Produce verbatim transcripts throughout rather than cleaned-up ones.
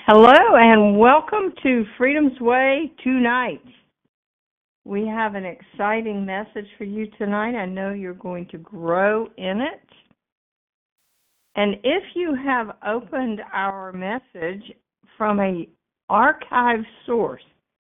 Hello and welcome to Freedom's Way tonight. We have an exciting message for you tonight. I know you're going to grow in it. And if you have opened our message from a archive source,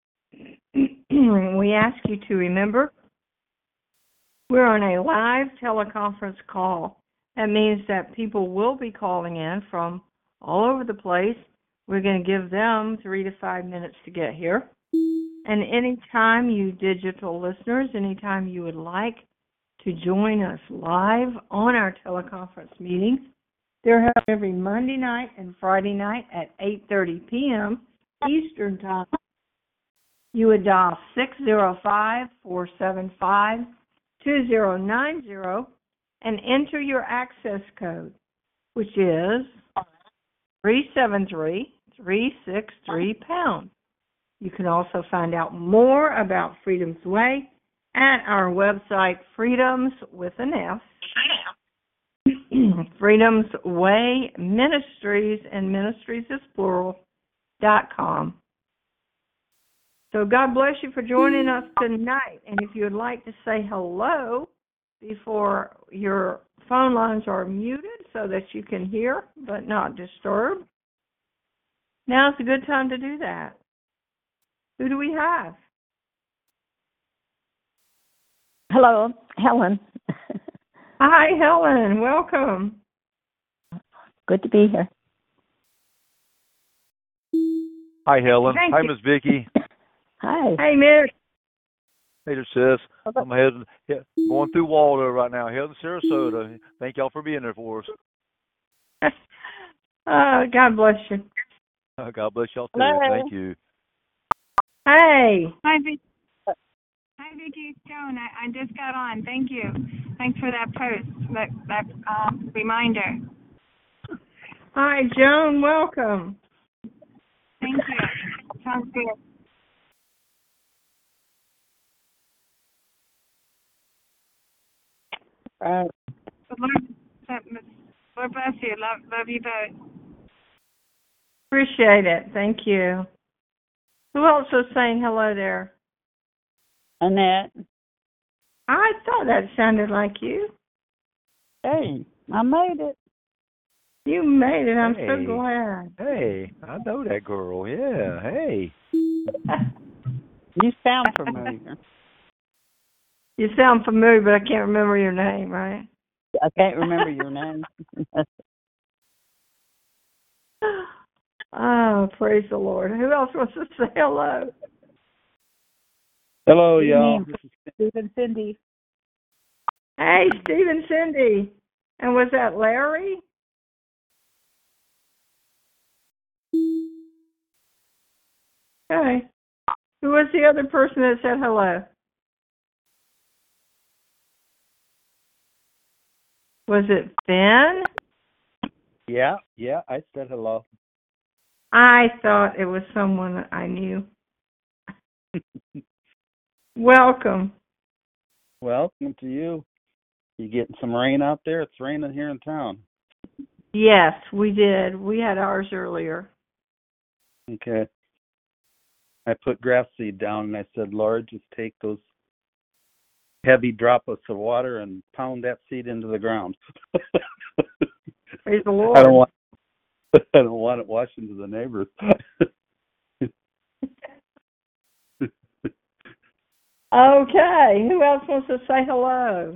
we ask you to remember we're on a live teleconference call. That means that people will be calling in from all over the place. We're going to give them three to five minutes to get here. And anytime you digital listeners, anytime you would like to join us live on our teleconference meetings, they're held every Monday night and Friday night at eight thirty p.m. Eastern Time. You would dial six zero five, four seven five, two zero nine zero and enter your access code, which is three seven three, three six three pound. You can also find out more about Freedom's Way at our website, Freedoms with an F, Freedom's Way Ministries, and Ministries is plural, dot com. So God bless you for joining us tonight. And if you would like to say hello before your phone lines are muted so that you can hear but not disturb, now's a good time to do that. Who do we have? Hello, Helen. Hi, Helen. Welcome. Good to be here. Hi, Helen. Thank Hi, you. Miss Vicki. Hi. Hey, Miss. Hey there, sis. I'm heading, yeah, going through Waldo right now, heading to Sarasota. Thank y'all for being there for us. uh, God bless you. Uh, God bless y'all too. Hello. Thank you. Hey. Hi, Vic. Hi, Vicki. It's Joan. I, I just got on. Thank you. Thanks for that post, that that um, reminder. Hi, Joan. Welcome. Thank you. Sounds good. Uh, But Lord, Lord bless you. Love, love you both. Appreciate it. Thank you. Who else was saying hello there? Annette. I thought that sounded like you. Hey, I made it. You made it. I'm Hey. so glad. Hey, I know that girl. Yeah, hey. You sound familiar. You sound familiar, but I can't remember your name, right? I can't remember your name. Oh, praise the Lord. Who else wants to say hello? Hello, Good y'all. evening, Stephen, Cindy. Hey, Steve and Cindy. And was that Larry? Okay. Who was the other person that said hello? Was it Ben? Yeah, yeah, I said hello. I thought it was someone I knew. Welcome. Welcome to you. You getting some rain out there? It's raining here in town. Yes, we did. We had ours earlier. Okay. I put grass seed down and I said, Lord, just take those heavy droplets of water and pound that seed into the ground. Praise the Lord. I don't want I don't want it washing to the neighbors. Okay. Who else wants to say hello?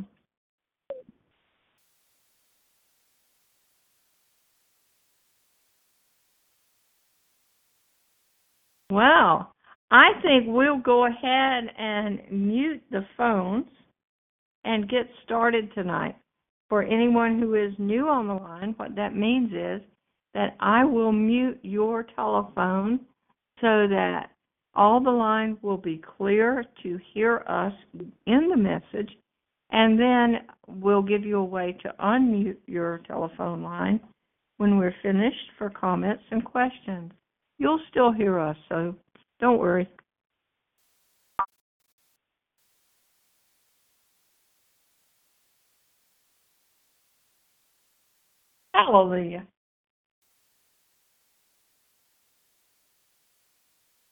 Well, I think we'll go ahead and mute the phones and get started tonight. For anyone who is new on the line, what that means is that I will mute your telephone so that all the lines will be clear to hear us in the message, and then we'll give you a way to unmute your telephone line when we're finished for comments and questions. You'll still hear us, so don't worry. Hallelujah.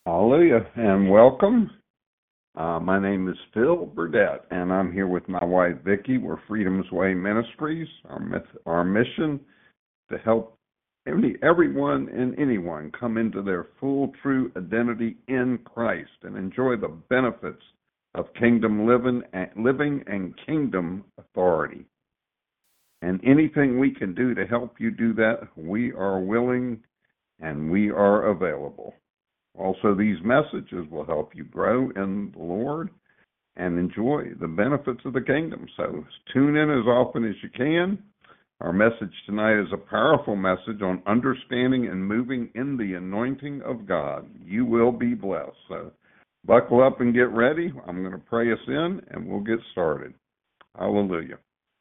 Hallelujah, and welcome. Uh, my name is Phil Burdett, and I'm here with my wife, Vicki. We're Freedom's Way Ministries. Our, myth, our mission to help any, everyone and anyone come into their full, true identity in Christ and enjoy the benefits of kingdom living and, living and kingdom authority. And anything we can do to help you do that, we are willing and we are available. Also, these messages will help you grow in the Lord and enjoy the benefits of the kingdom. So tune in as often as you can. Our message tonight is a powerful message on understanding and moving in the anointing of God. You will be blessed. So buckle up and get ready. I'm going to pray us in, and we'll get started. Hallelujah.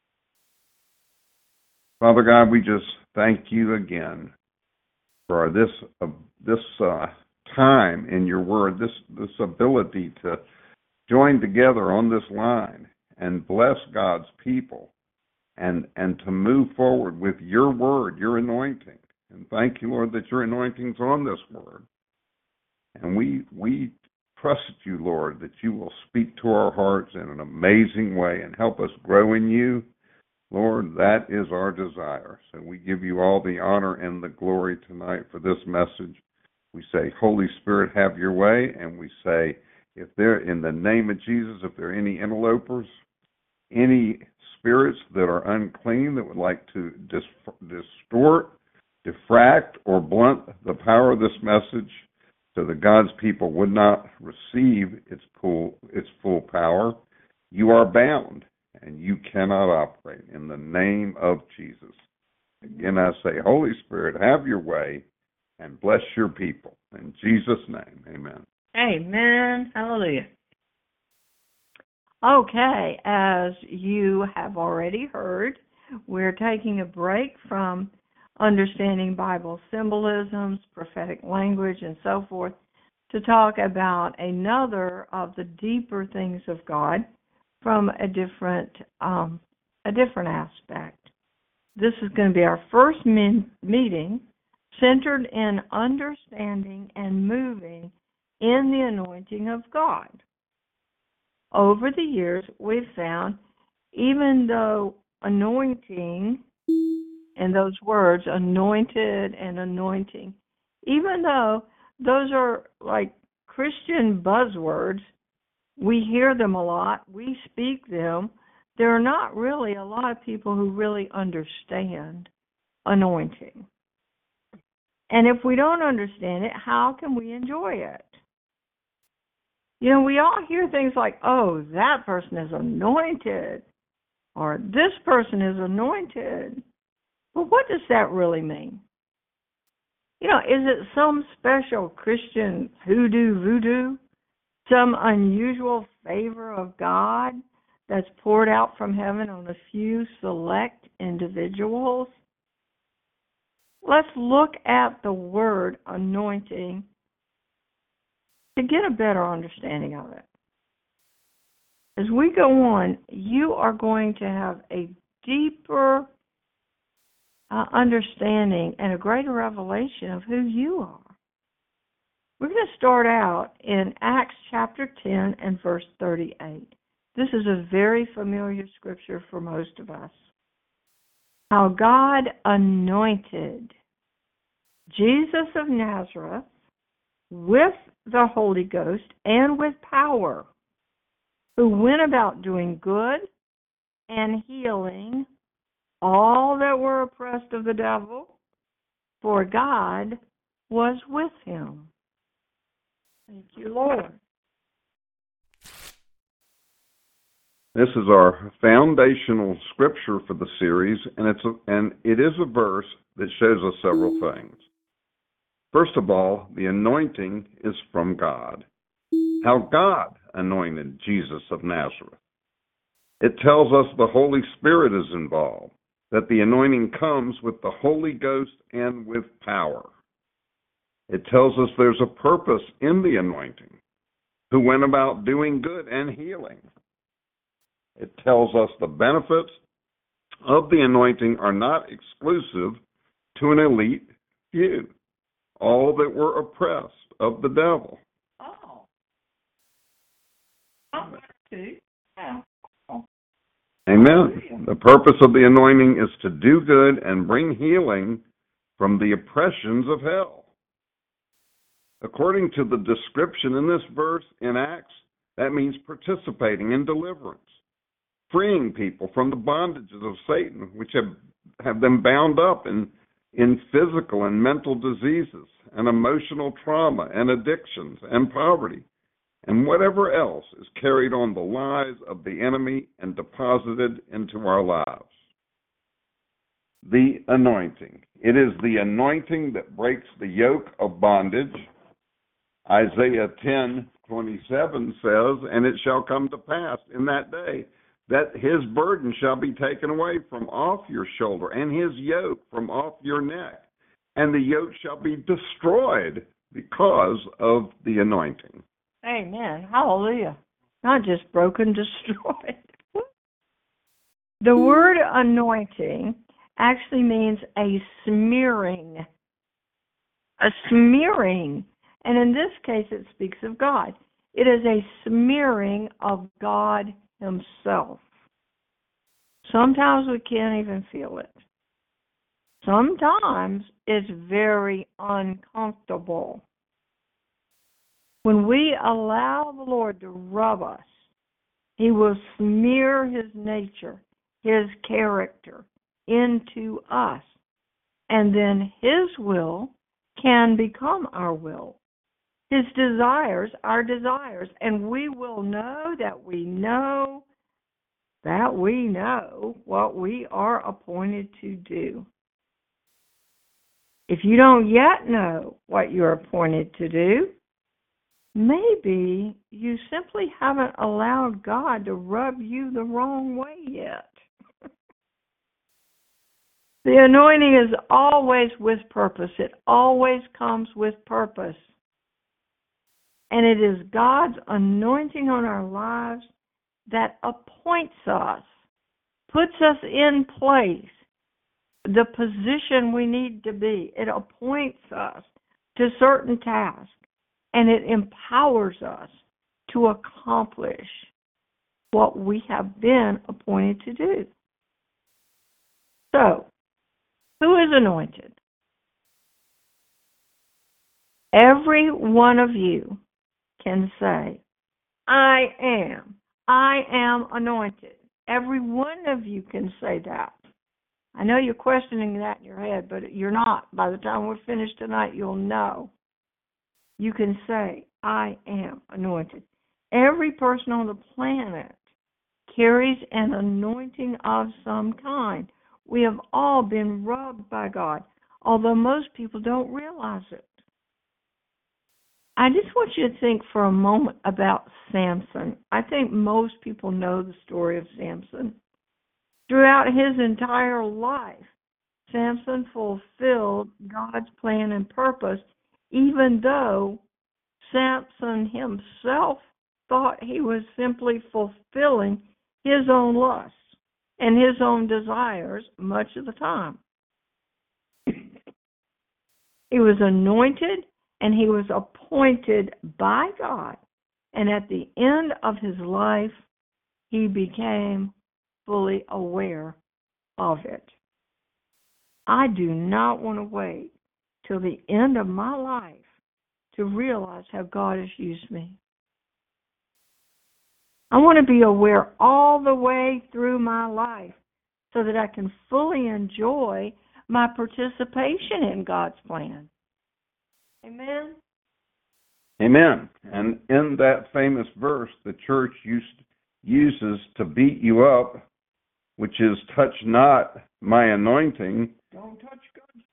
Father God, we just thank you again for this uh, this uh, time in your word, this this ability to join together on this line and bless God's people and and to move forward with your word, your anointing. And thank you, Lord, that your anointing's on this word. And we we trust you, Lord, that you will speak to our hearts in an amazing way and help us grow in you. Lord, that is our desire. So we give you all the honor and the glory tonight for this message. We say, Holy Spirit, have your way. And we say, if there, in the name of Jesus, if there are any interlopers, any spirits that are unclean that would like to dis- distort, diffract, or blunt the power of this message so that God's people would not receive its full, its full power, you are bound. And you cannot operate in the name of Jesus. Again, I say, Holy Spirit, have your way and bless your people. In Jesus' name, amen. Amen. Hallelujah. Okay, as you have already heard, we're taking a break from understanding Bible symbolisms, prophetic language, and so forth to talk about another of the deeper things of God from a different um, a different aspect. This is going to be our first min- meeting centered in understanding and moving in the anointing of God. Over the years, we've found even though anointing and those words, anointed and anointing, even though those are like Christian buzzwords, we hear them a lot, we speak them, there are not really a lot of people who really understand anointing. And if we don't understand it, how can we enjoy it? You know, we all hear things like, oh, that person is anointed, or this person is anointed. But what does that really mean? You know, is it some special Christian hoodoo voodoo? Some unusual favor of God that's poured out from heaven on a few select individuals? Let's look at the word anointing to get a better understanding of it. As we go on, you are going to have a deeper uh, understanding and a greater revelation of who you are. We're going to start out in Acts chapter ten and verse thirty-eight. This is a very familiar scripture for most of us. How God anointed Jesus of Nazareth with the Holy Ghost and with power, who went about doing good and healing all that were oppressed of the devil, for God was with him. Thank you, Lord. This is our foundational scripture for the series, and it's a, and it is a verse that shows us several things. First of all, the anointing is from God. How God anointed Jesus of Nazareth. It tells us the Holy Spirit is involved, that the anointing comes with the Holy Ghost and with power. It tells us there's a purpose in the anointing, who went about doing good and healing. It tells us the benefits of the anointing are not exclusive to an elite few, all that were oppressed of the devil. to. Yeah. Amen. The purpose of the anointing is to do good and bring healing from the oppressions of hell. According to the description in this verse in Acts, that means participating in deliverance, freeing people from the bondages of Satan, which have, have them bound up in, in physical and mental diseases and emotional trauma and addictions and poverty, and whatever else is carried on the lies of the enemy and deposited into our lives. The anointing. It is the anointing that breaks the yoke of bondage. Isaiah ten twenty-seven says, "And it shall come to pass in that day that his burden shall be taken away from off your shoulder, and his yoke from off your neck, and the yoke shall be destroyed because of the anointing." Amen. Hallelujah. Not just broken, destroyed. The word anointing actually means a smearing. A smearing. And in this case, it speaks of God. It is a smearing of God Himself. Sometimes we can't even feel it. Sometimes it's very uncomfortable. When we allow the Lord to rub us, He will smear His nature, His character into us. And then His will can become our will. His desires, our desires. And we will know that we know that we know what we are appointed to do. If you don't yet know what you're appointed to do, maybe you simply haven't allowed God to rub you the wrong way yet. The anointing is always with purpose. It always comes with purpose. And it is God's anointing on our lives that appoints us, puts us in place, the position we need to be. It appoints us to certain tasks, and it empowers us to accomplish what we have been appointed to do. So, who is anointed? Every one of you can say, I am. I am anointed. Every one of you can say that. I know you're questioning that in your head, but you're not. By the time we're finished tonight, you'll know. You can say, I am anointed. Every person on the planet carries an anointing of some kind. We have all been rubbed by God, although most people don't realize it. I just want you to think for a moment about Samson. I think most people know the story of Samson. Throughout his entire life, Samson fulfilled God's plan and purpose, even though Samson himself thought he was simply fulfilling his own lusts and his own desires much of the time. He was anointed and he was appointed by God. And at the end of his life, he became fully aware of it. I do not want to wait till the end of my life to realize how God has used me. I want to be aware all the way through my life so that I can fully enjoy my participation in God's plan. Amen? Amen. And in that famous verse, the church used, uses to beat you up, which is, touch not my anointing. Don't touch God.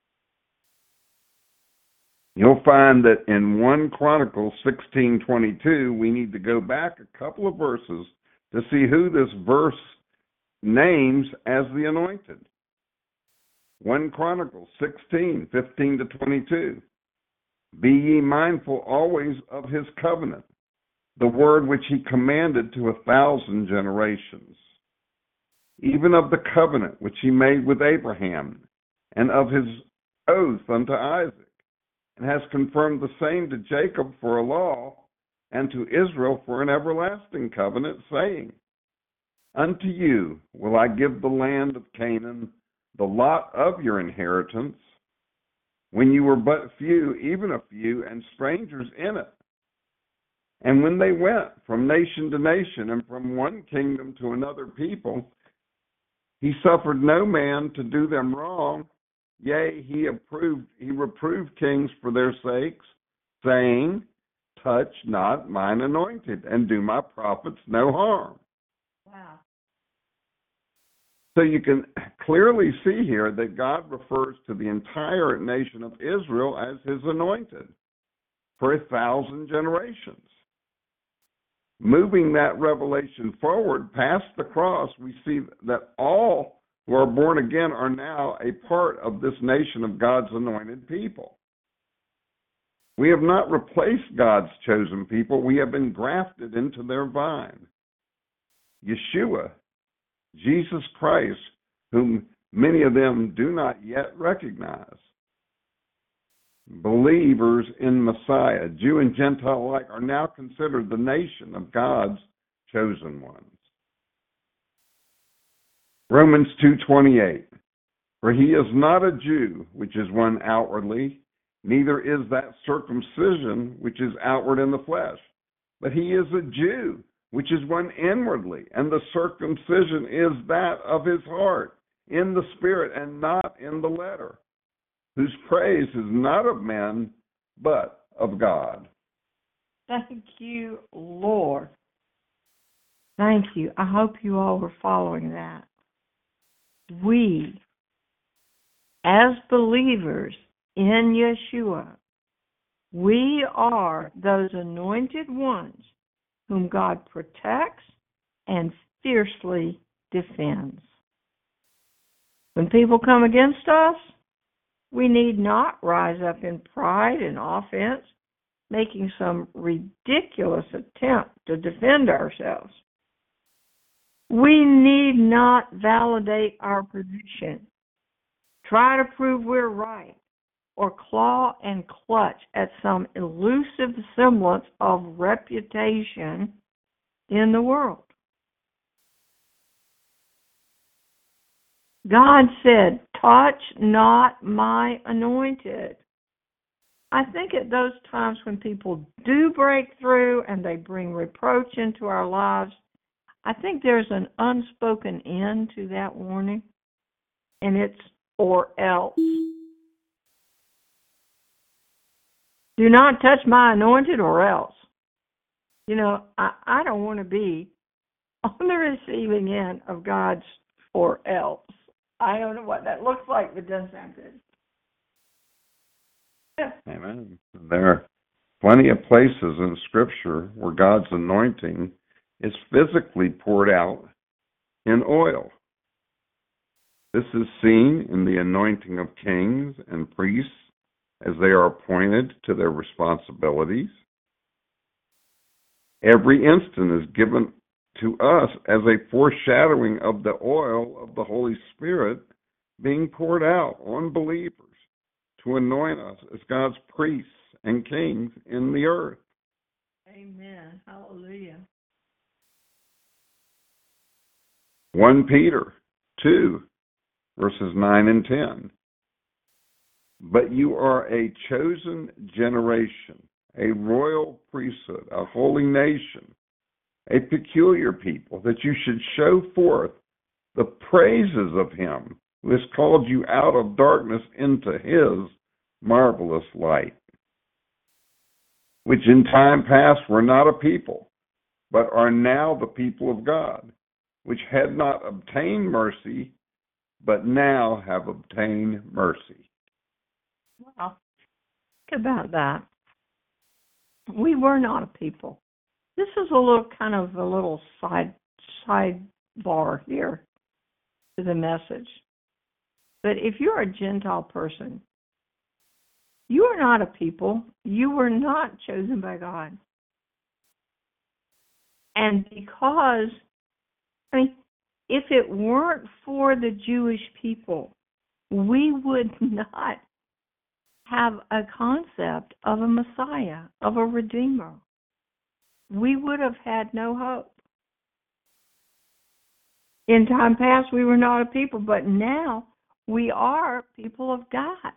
You'll find that in First Chronicles sixteen twenty-two, we need to go back a couple of verses to see who this verse names as the anointed. First Chronicles sixteen fifteen to twenty-two. Be ye mindful always of his covenant, the word which he commanded to a thousand generations, even of the covenant which he made with Abraham, and of his oath unto Isaac, and has confirmed the same to Jacob for a law and to Israel for an everlasting covenant, saying, Unto you will I give the land of Canaan, the lot of your inheritance, when you were but few, even a few, and strangers in it. And when they went from nation to nation and from one kingdom to another people, he suffered no man to do them wrong. Yea, he approved, he reproved kings for their sakes, saying, Touch not mine anointed, and do my prophets no harm. Wow. So you can clearly see here that God refers to the entire nation of Israel as his anointed for a thousand generations. Moving that revelation forward past the cross, we see that all who are born again are now a part of this nation of God's anointed people. We have not replaced God's chosen people. We have been grafted into their vine. Yeshua, Jesus Christ, whom many of them do not yet recognize. Believers in Messiah, Jew and Gentile alike, are now considered the nation of God's chosen ones. Romans two twenty-eight. For he is not a Jew, which is one outwardly, neither is that circumcision, which is outward in the flesh, but he is a Jew, which is one inwardly, and the circumcision is that of his heart, in the spirit and not in the letter, whose praise is not of men, but of God. Thank you, Lord. Thank you. I hope you all were following that. We, as believers in Yeshua, we are those anointed ones whom God protects and fiercely defends. When people come against us, we need not rise up in pride and offense, making some ridiculous attempt to defend ourselves. We need not validate our position, try to prove we're right, or claw and clutch at some elusive semblance of reputation in the world. God said, touch not my anointed. I think at those times when people do break through and they bring reproach into our lives, I think there's an unspoken end to that warning, and it's or else. Do not touch my anointed or else. You know, I, I don't want to be on the receiving end of God's or else. I don't know what that looks like, but it does sound good. Yeah. Amen. There are plenty of places in Scripture where God's anointing is physically poured out in oil. This is seen in the anointing of kings and priests as they are appointed to their responsibilities. Every instant is given to us as a foreshadowing of the oil of the Holy Spirit being poured out on believers to anoint us as God's priests and kings in the earth. Amen. Hallelujah. First Peter two, verses nine and ten. But you are a chosen generation, a royal priesthood, a holy nation, a peculiar people, that you should show forth the praises of him who has called you out of darkness into his marvelous light, which in time past were not a people, but are now the people of God, which had not obtained mercy, but now have obtained mercy. Wow. Think about that. We were not a people. This is a little kind of a little side sidebar here to the message. But if you're a Gentile person, you are not a people. You were not chosen by God. And because, I mean, if it weren't for the Jewish people, we would not have a concept of a Messiah, of a Redeemer. we would have had no hope. In time past, we were not a people, but now we are people of God.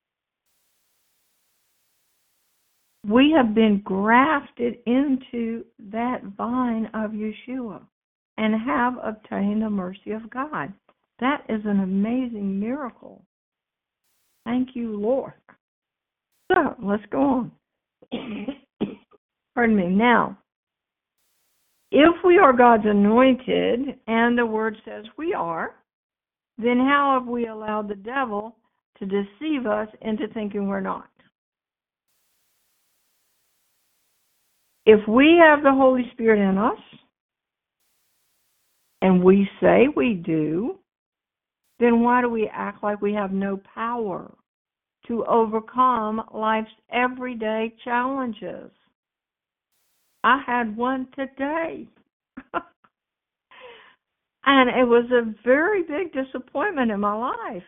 We have been grafted into that vine of Yeshua and have obtained the mercy of God. That is an amazing miracle. Thank you, Lord. So, let's go on. Pardon me. Now, if we are God's anointed, and the Word says we are, then how have we allowed the devil to deceive us into thinking we're not? If we have the Holy Spirit in us, and we say we do, then why do we act like we have no power to overcome life's everyday challenges? I had one today. And it was a very big disappointment in my life.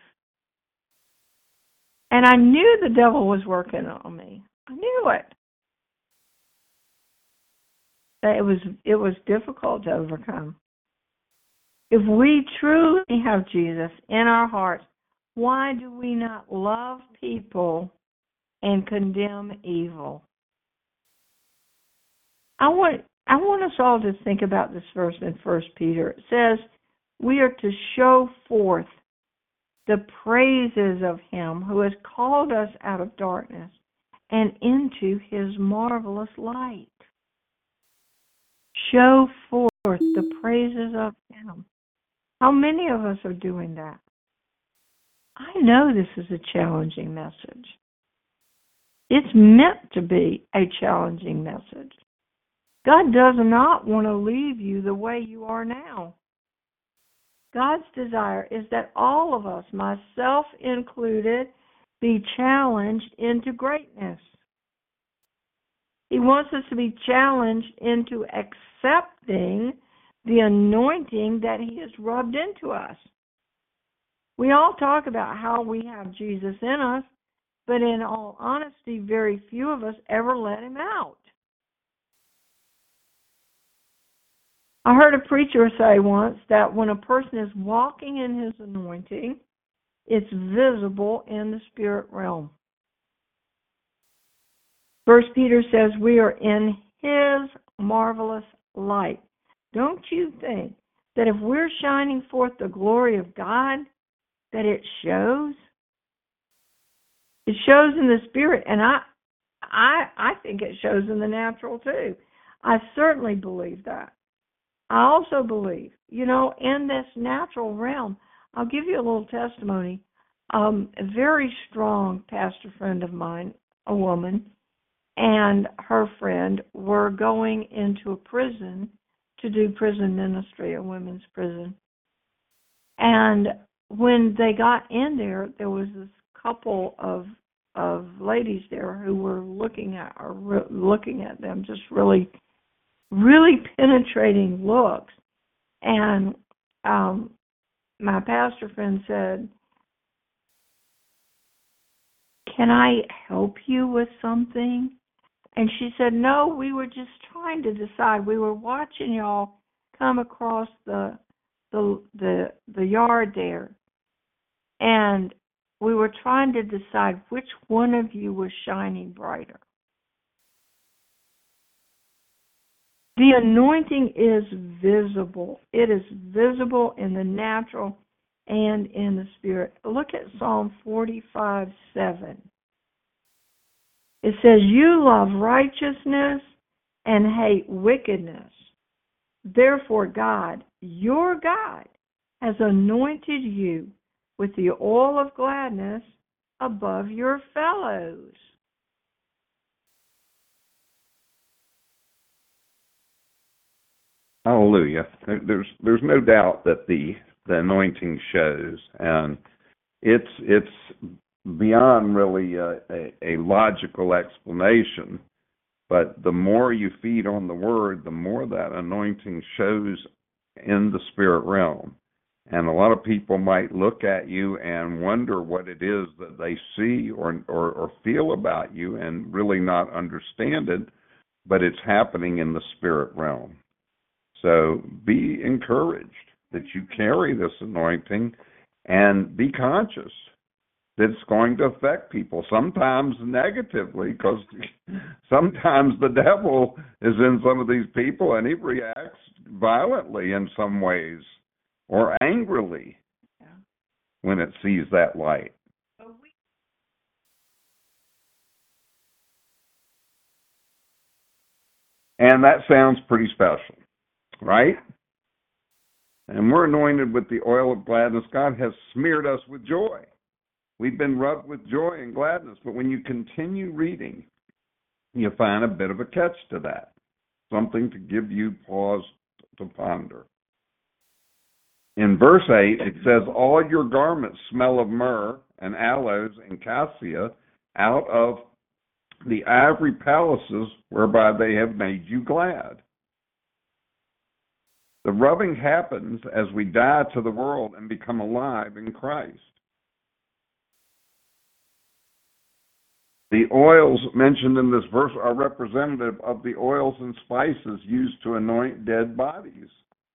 And I knew the devil was working on me. I knew it. It was it was difficult to overcome. If we truly have Jesus in our hearts, why do we not love people and condemn evil? I want I want us all to think about this verse in First Peter. It says we are to show forth the praises of Him who has called us out of darkness and into His marvelous light. Show forth the praises of Him. How many of us are doing that? I know this is a challenging message. It's meant to be a challenging message. God does not want to leave you the way you are now. God's desire is that all of us, myself included, be challenged into greatness. He wants us to be challenged into accepting the anointing that He has rubbed into us. We all talk about how we have Jesus in us, but in all honesty, very few of us ever let Him out. I heard a preacher say once that when a person is walking in his anointing, it's visible in the spirit realm. First Peter says we are in His marvelous light. Don't you think that if we're shining forth the glory of God, that it shows? It shows in the spirit, and I, I, I think it shows in the natural too. I certainly believe that. I also believe, you know, in this natural realm, I'll give you a little testimony. Um, a very strong pastor friend of mine, a woman, and her friend were going into a prison to do prison ministry, a women's prison. And when they got in there, there was this couple of of ladies there who were looking at or re- looking at them, just really, really penetrating looks. And um, my pastor friend said, "Can I help you with something?" And she said, "No, we were just trying to decide. We were watching y'all come across the the the the yard there, and we were trying to decide which one of you was shining brighter." The anointing is visible. It is visible in the natural and in the spirit. Look at Psalm forty-five seven. It says, "You love righteousness and hate wickedness. Therefore God, your God, has anointed you with the oil of gladness above your fellows." Hallelujah. There- There's there's no doubt that the the anointing shows, and it's it's beyond really a, a, a logical explanation. But the more you feed on the Word, the more that anointing shows in the spirit realm. And a lot of people might look at you and wonder what it is that they see or or, or feel about you, and really not understand it but it's happening in the spirit realm. So be encouraged that you carry this anointing and be conscious that it's going to affect people, sometimes negatively, because sometimes the devil is in some of these people and he reacts violently in some ways or angrily Yeah. when it sees that light. And that sounds pretty special, right? And we're anointed with the oil of gladness. God has smeared us with joy. We've been rubbed with joy and gladness. But when you continue reading, you find a bit of a catch to that, something to give you pause to ponder. In verse eight, it says, all your garments smell of myrrh and aloes and cassia out of the ivory palaces whereby they have made you glad. The rubbing happens as we die to the world and become alive in Christ. The oils mentioned in this verse are representative of the oils and spices used to anoint dead bodies.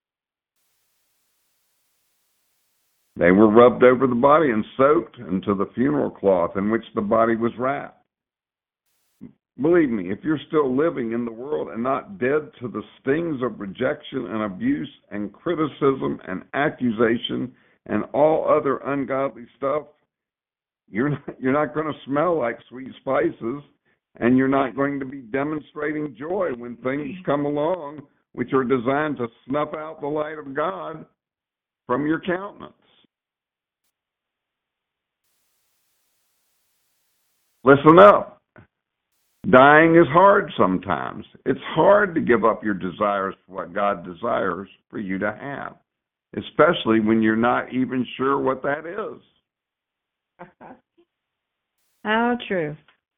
They were rubbed over the body and soaked into the funeral cloth in which the body was wrapped. Believe me, if you're still living in the world and not dead to the stings of rejection and abuse and criticism and accusation and all other ungodly stuff, you're not, you're not going to smell like sweet spices, and you're not going to be demonstrating joy when things come along which are designed to snuff out the light of God from your countenance. Listen up. Dying is hard sometimes. It's hard to give up your desires for what God desires for you to have, especially when you're not even sure what that is. How true.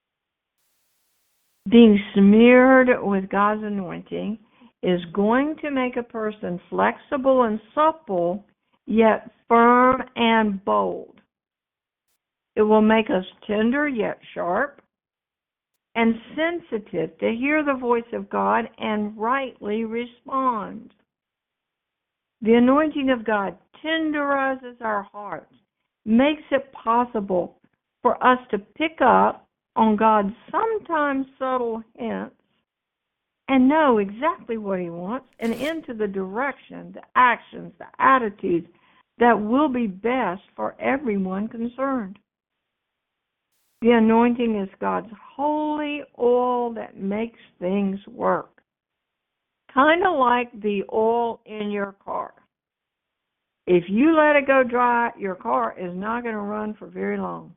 Being smeared with God's anointing is going to make a person flexible and supple, yet firm and bold. It will make us tender yet sharp, and sensitive to hear the voice of God and rightly respond. The anointing of God tenderizes our hearts, makes it possible for us to pick up on God's sometimes subtle hints and know exactly what He wants and into the direction, the actions, the attitudes that will be best for everyone concerned. The anointing is God's holy oil that makes things work. Kind of like the oil in your car. If you let it go dry, your car is not going to run for very long.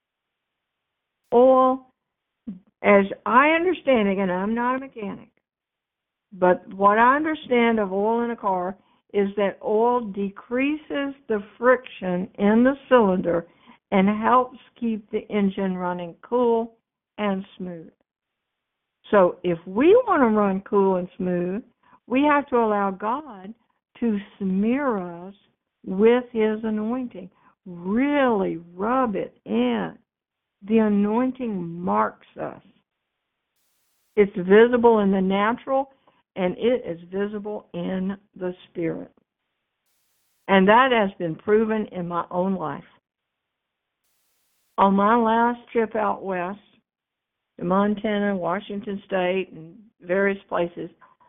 Oil, as I understand it, and I'm not a mechanic, but what I understand of oil in a car is that oil decreases the friction in the cylinder and helps keep the engine running cool and smooth. So if we want to run cool and smooth, we have to allow God to smear us with His anointing. Really rub it in. The anointing marks us. It's visible in the natural, and it is visible in the spirit. And that has been proven in my own life. On my last trip out west to Montana, Washington State, and various places,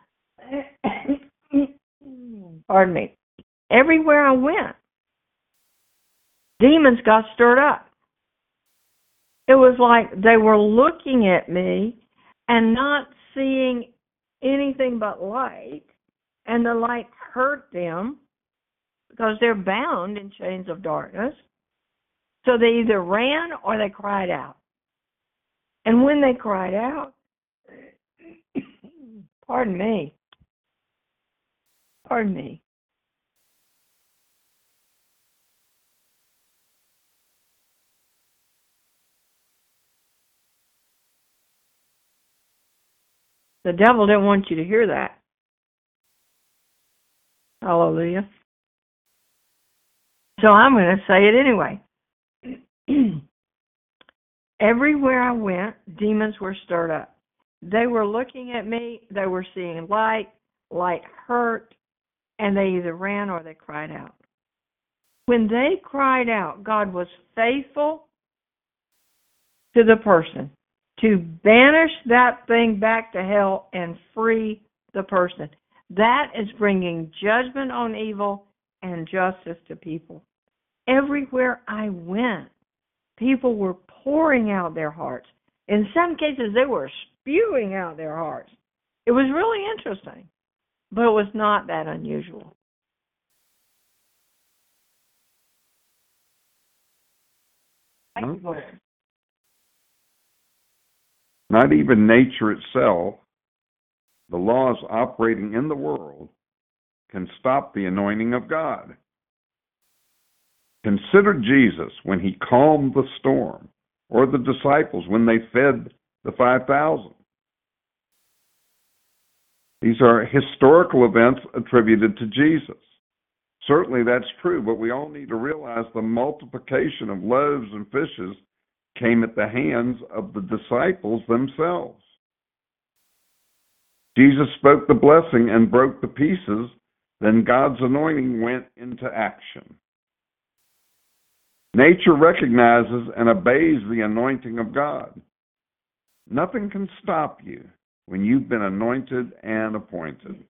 pardon me, everywhere I went, demons got stirred up. It was like they were looking at me and not seeing anything but light, and the light hurt them because they're bound in chains of darkness. So they either ran or they cried out. And when they cried out, pardon me, pardon me, the devil didn't want you to hear that. Hallelujah. So I'm going to say it anyway. Everywhere I went, demons were stirred up. they were looking at me, they were seeing light, light hurt, and they either ran or they cried out. When they cried out, God was faithful to the person to banish that thing back to hell and free the person. That is bringing judgment on evil and justice to people. Everywhere I went, people were pouring out their hearts. In some cases, they were spewing out their hearts. It was really interesting, but it was not that unusual. Not even nature itself, the laws operating in the world, can stop the anointing of God. Consider Jesus when he calmed the storm, or the disciples when they fed the five thousand. These are historical events attributed to Jesus. Certainly that's true, but we all need to realize the multiplication of loaves and fishes came at the hands of the disciples themselves. Jesus spoke the blessing and broke the pieces, then God's anointing went into action. Nature recognizes and obeys the anointing of God. Nothing can stop you when you've been anointed and appointed.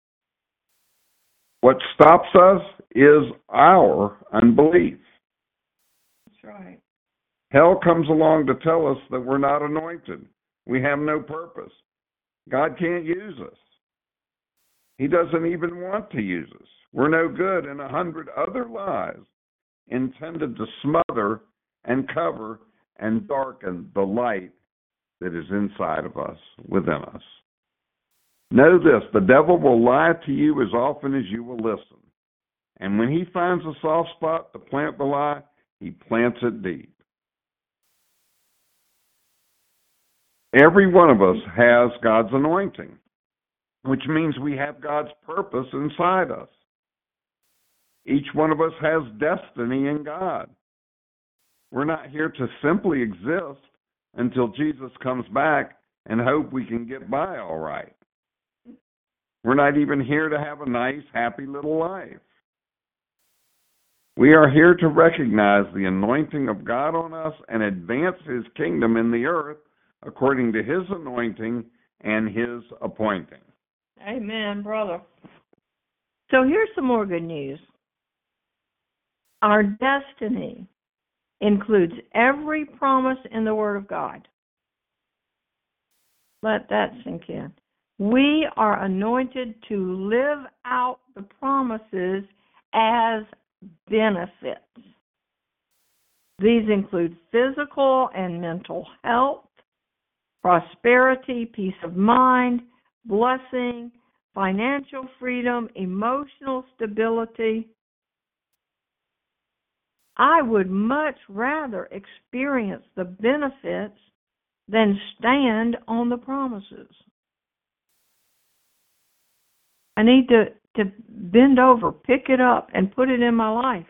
What stops us is our unbelief. That's right. Hell comes along to tell us that we're not anointed. We have no purpose. God can't use us. He doesn't even want to use us. We're no good, and a hundred other lies intended to smother and cover and darken the light that is inside of us, within us. Know this, the devil will lie to you as often as you will listen. And when he finds a soft spot to plant the lie, he plants it deep. Every one of us has God's anointing, which means we have God's purpose inside us. Each one of us has destiny in God. We're not here to simply exist until Jesus comes back and hope we can get by all right. We're not even here to have a nice, happy little life. We are here to recognize the anointing of God on us and advance his kingdom in the earth according to his anointing and his appointing. Amen, brother. So here's some more good news. Our destiny includes every promise in the Word of God. Let that sink in. We are anointed to live out the promises as benefits. These include physical and mental health, prosperity, peace of mind, blessing, financial freedom, emotional stability. I would much rather experience the benefits than stand on the promises. I need to, to bend over, pick it up, and put it in my life.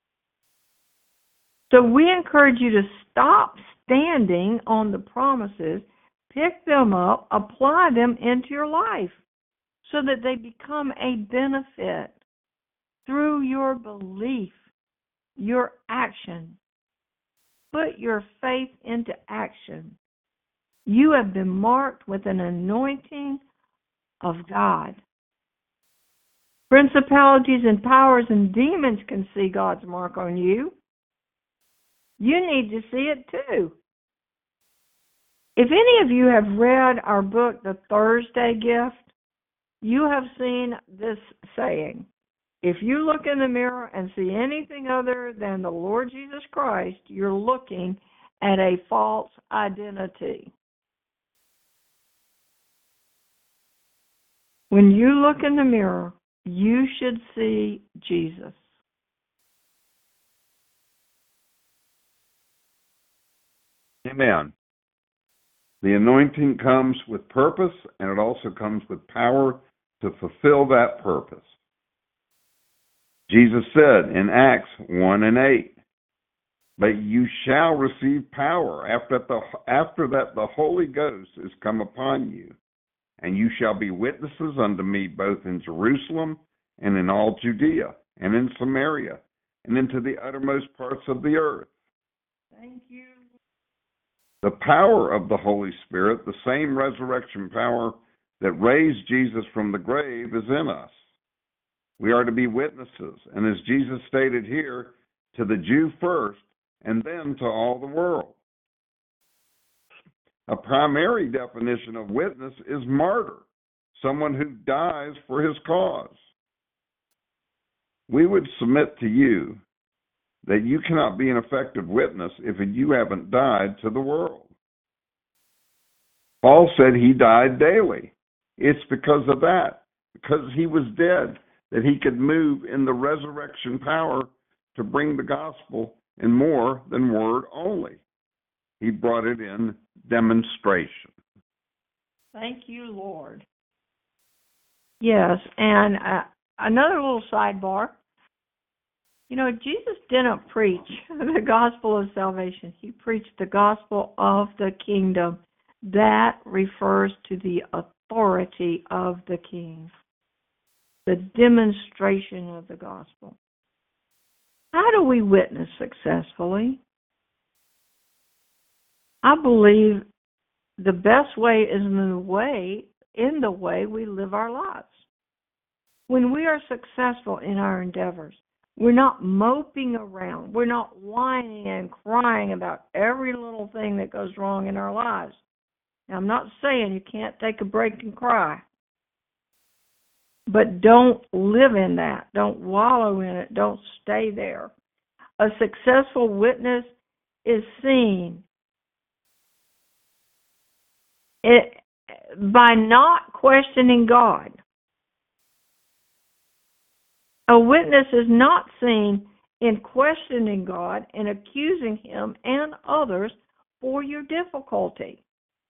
So we encourage you to stop standing on the promises, pick them up, apply them into your life so that they become a benefit through your belief, your action. Put your faith into action. You have been marked with an anointing of God. Principalities and powers and demons can see God's mark on you. You need to see it too. If any of you have read our book, The Thursday Gift, you have seen this saying. If you look in the mirror and see anything other than the Lord Jesus Christ, you're looking at a false identity. When you look in the mirror, you should see Jesus. Amen. The anointing comes with purpose, and it also comes with power to fulfill that purpose. Jesus said in Acts one and eight, But you shall receive power after the after that the Holy Ghost is come upon you, and you shall be witnesses unto me both in Jerusalem and in all Judea and in Samaria and into the uttermost parts of the earth. Thank you. The power of the Holy Spirit, the same resurrection power that raised Jesus from the grave, is in us. We are to be witnesses, and as Jesus stated here, to the Jew first, and then to all the world. A primary definition of witness is martyr, someone who dies for his cause. We would submit to you that you cannot be an effective witness if you haven't died to the world. Paul said he died daily. It's because of that, because he was dead, that he could move in the resurrection power to bring the gospel in more than word only. He brought it in demonstration. Thank you, Lord. Yes, and uh, another little sidebar. You know, Jesus didn't preach the gospel of salvation. He preached the gospel of the kingdom. That refers to the authority of the king, the demonstration of the gospel. How do we witness successfully? I believe the best way is in the way, in the way we live our lives. When we are successful in our endeavors, we're not moping around. We're not whining and crying about every little thing that goes wrong in our lives. Now, I'm not saying you can't take a break and cry. But don't live in that. Don't wallow in it. Don't stay there. A successful witness is seen it, by not questioning God. A witness is not seen in questioning God and accusing Him and others for your difficulty.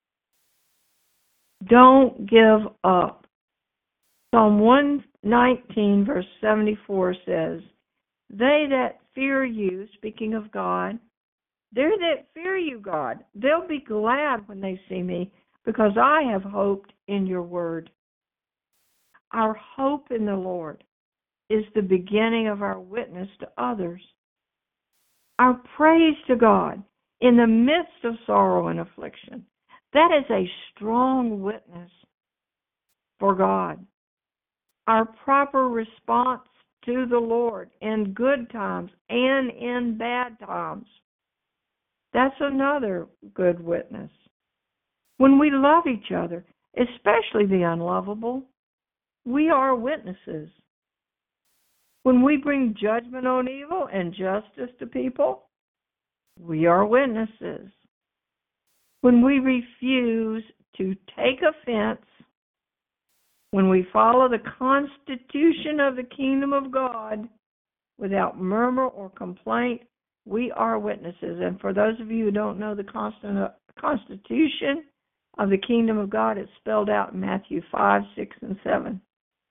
Don't give up. Psalm one nineteen, verse seventy-four says, "They that fear you," speaking of God, "they that fear you, God, they'll be glad when they see me, because I have hoped in your word." Our hope in the Lord is the beginning of our witness to others. Our praise to God in the midst of sorrow and affliction, that is a strong witness for God. Our proper response to the Lord in good times and in bad times, that's another good witness. When we love each other, especially the unlovable, we are witnesses. When we bring judgment on evil and justice to people, we are witnesses. When we refuse to take offense, when we follow the constitution of the kingdom of God without murmur or complaint, we are witnesses. And for those of you who don't know the constitution of the kingdom of God, it's spelled out in Matthew five, six, and seven.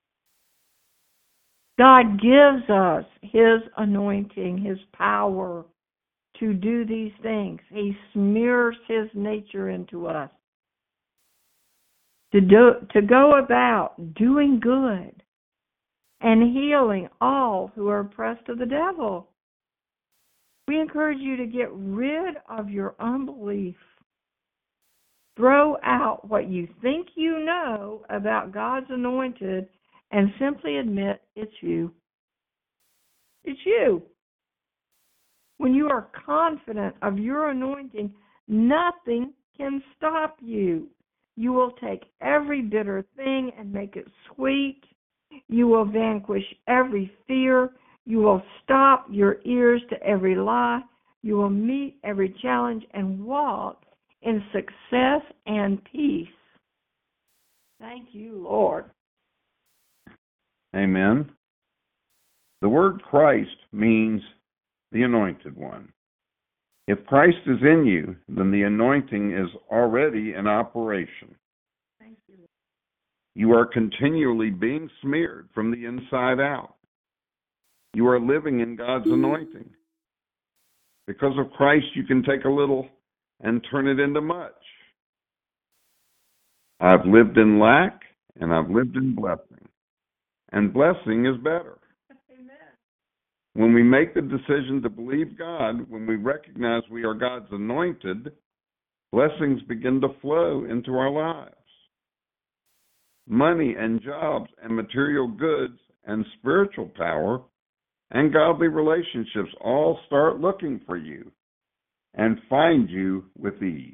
God gives us His anointing, His power to do these things. He smears His nature into us. To do, to go about doing good and healing all who are oppressed of the devil. We encourage you to get rid of your unbelief. Throw out what you think you know about God's anointed and simply admit it's you. It's you. When you are confident of your anointing, nothing can stop you. You will take every bitter thing and make it sweet. You will vanquish every fear. You will stop your ears to every lie. You will meet every challenge and walk in success and peace. Thank you, Lord. Amen. The word Christ means the anointed one. If Christ is in you, then the anointing is already in operation. Thank you. You are continually being smeared from the inside out. You are living in God's anointing. Because of Christ, you can take a little and turn it into much. I've lived in lack, and I've lived in blessing. And blessing is better. Amen. When we make the decision to believe God, when we recognize we are God's anointed, blessings begin to flow into our lives. Money and jobs and material goods and spiritual power and godly relationships all start looking for you and find you with ease.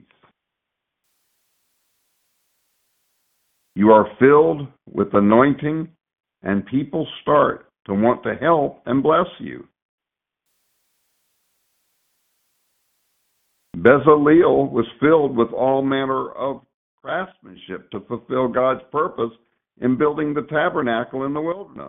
You are filled with anointing, and people start to want to help and bless you. Bezaleel was filled with all manner of craftsmanship to fulfill God's purpose in building the tabernacle in the wilderness.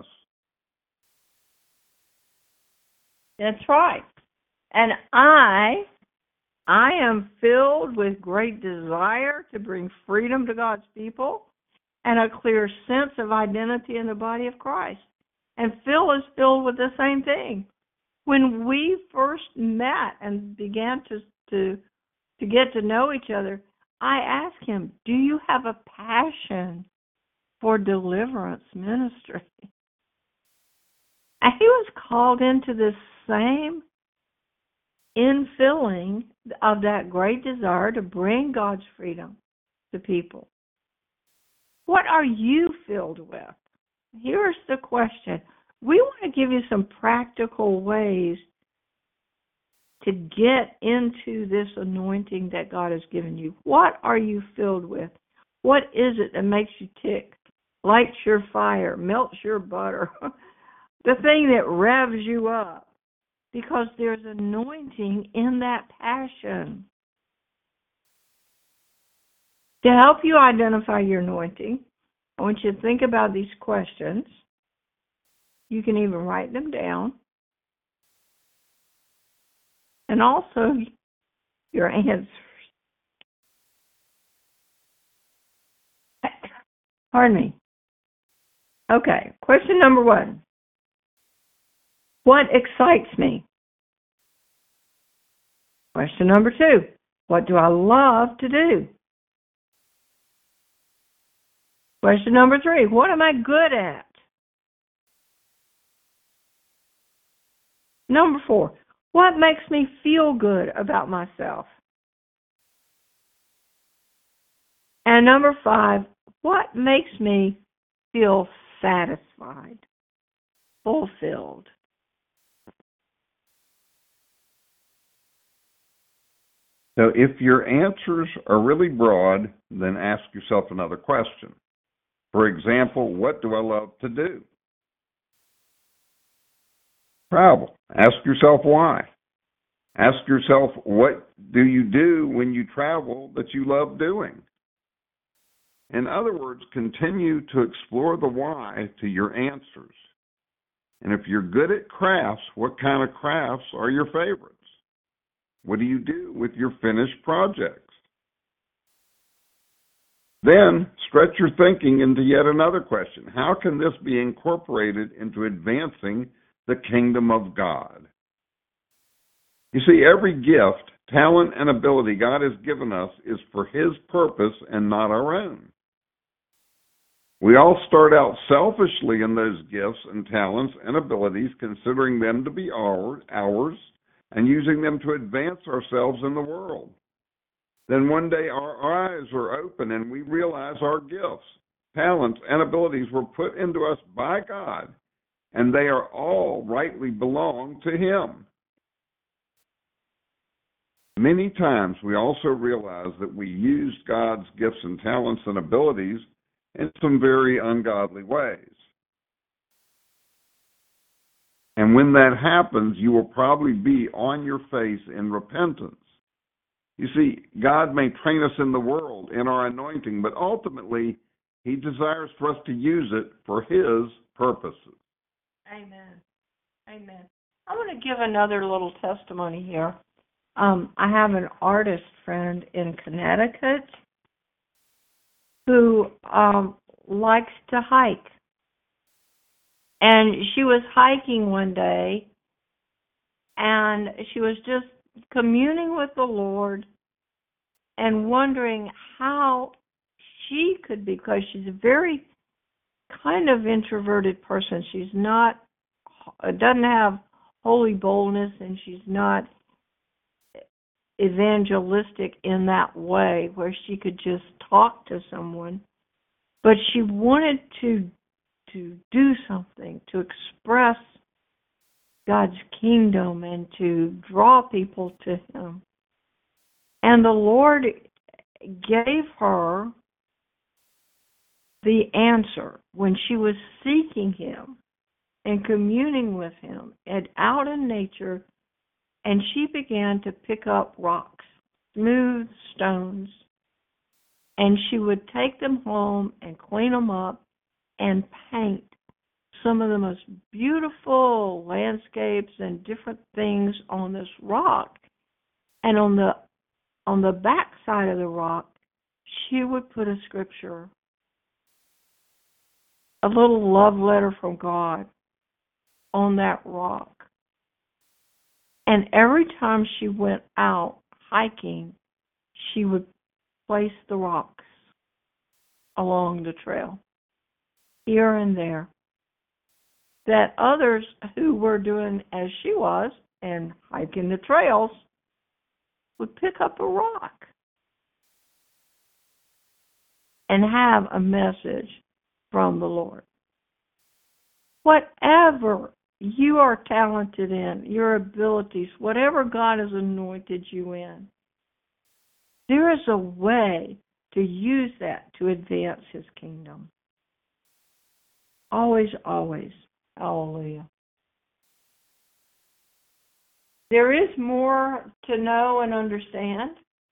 That's right. And I, I am filled with great desire to bring freedom to God's people and a clear sense of identity in the body of Christ. And Phil is filled with the same thing. When we first met and began to to to get to know each other, I asked him, "Do you have a passion for deliverance ministry?" And he was called into this same infilling of that great desire to bring God's freedom to people. What are you filled with? Here's the question. We want to give you some practical ways to get into this anointing that God has given you. What are you filled with? What is it that makes you tick, lights your fire, melts your butter, the thing that revs you up? Because there's anointing in that passion. To help you identify your anointing, I want you to think about these questions. You can even write them down. And also your answers. Pardon me. Okay, question number one. What excites me? Question number two. What do I love to do? Question number three. What am I good at? Number four. What makes me feel good about myself? And number five, what makes me feel satisfied, fulfilled? So if your answers are really broad, then ask yourself another question. For example, what do I love to do? Travel. Ask yourself why. Ask yourself, what do you do when you travel that you love doing? In other words, continue to explore the why to your answers. And if you're good at crafts, what kind of crafts are your favorites? What do you do with your finished projects? Then stretch your thinking into yet another question. How can this be incorporated into advancing the kingdom of God? You see, every gift, talent, and ability God has given us is for His purpose and not our own. We all start out selfishly in those gifts and talents and abilities, considering them to be ours, ours and using them to advance ourselves in the world. Then one day our eyes are open and we realize our gifts, talents, and abilities were put into us by God, and they are all rightly belong to Him. Many times we also realize that we used God's gifts and talents and abilities in some very ungodly ways. And when that happens, you will probably be on your face in repentance. You see, God may train us in the world, in our anointing, but ultimately, He desires for us to use it for His purposes. Amen. Amen. I want to give another little testimony here. Um, I have an artist friend in Connecticut who um, likes to hike. And she was hiking one day, and she was just communing with the Lord and wondering how she could be, because she's a very kind of introverted person. She's not, doesn't have holy boldness, and she's not evangelistic in that way where she could just talk to someone. But she wanted to to do something, to express God's kingdom and to draw people to Him. And the Lord gave her the answer when she was seeking Him and communing with Him and out in nature, and she began to pick up rocks, smooth stones, and she would take them home and clean them up and paint some of the most beautiful landscapes and different things on this rock. And on the on the back side of the rock, she would put a scripture, a little love letter from God on that rock. And every time she went out hiking, she would place the rocks along the trail, here and there, that others who were doing as she was and hiking the trails would pick up a rock and have a message from the Lord. Whatever you are talented in, your abilities, whatever God has anointed you in, there is a way to use that to advance His kingdom. Always, always. Hallelujah. There is more to know and understand.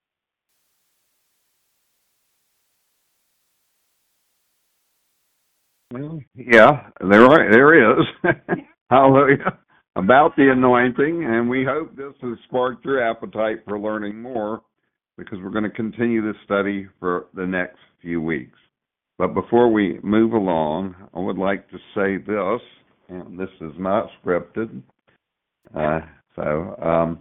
Well, yeah, there are, there is. Hallelujah. About the anointing, and we hope this has sparked your appetite for learning more, because we're going to continue this study for the next few weeks. But before we move along, I would like to say this, and this is not scripted. Uh, so, um,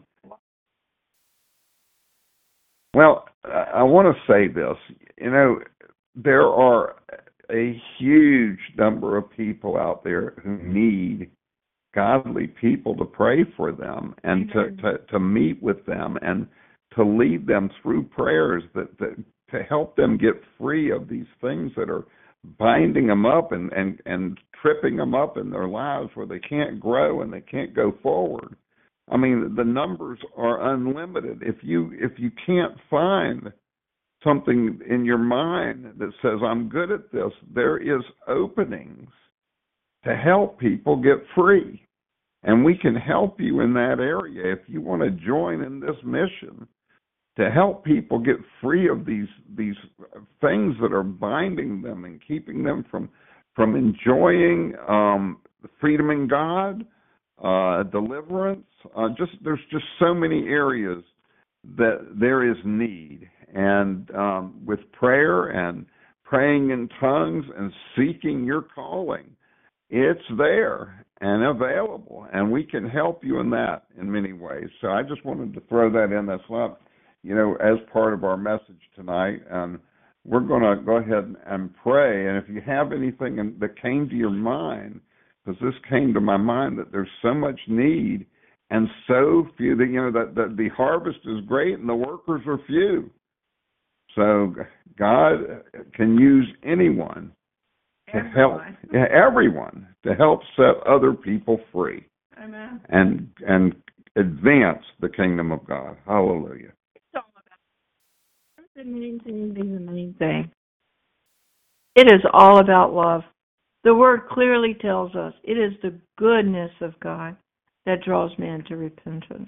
well, I want to say this. You know, there are a huge number of people out there who need godly people to pray for them and to, to, to meet with them and to lead them through prayers that, that to help them get free of these things that are binding them up and, and, and tripping them up in their lives where they can't grow and they can't go forward. I mean, the numbers are unlimited. If you if you can't find something in your mind that says, I'm good at this, there is openings to help people get free. And we can help you in that area if you want to join in this mission to help people get free of these these things that are binding them and keeping them from from enjoying um, freedom in God, uh, deliverance. Uh, just there's just so many areas that there is need, and um, with prayer and praying in tongues and seeking your calling, it's there and available, and we can help you in that in many ways. So I just wanted to throw that in. That's not, you know, as part of our message tonight. And we're going to go ahead and pray. And if you have anything in, that came to your mind, because this came to my mind, that there's so much need and so few, that, you know, that, that the harvest is great and the workers are few. So God can use anyone to help, yeah, everyone, to help set other people free. Amen. And and advance the kingdom of God. Hallelujah. It's all about the main thing being the main thing. It is all about love. The word clearly tells us it is the goodness of God that draws man to repentance.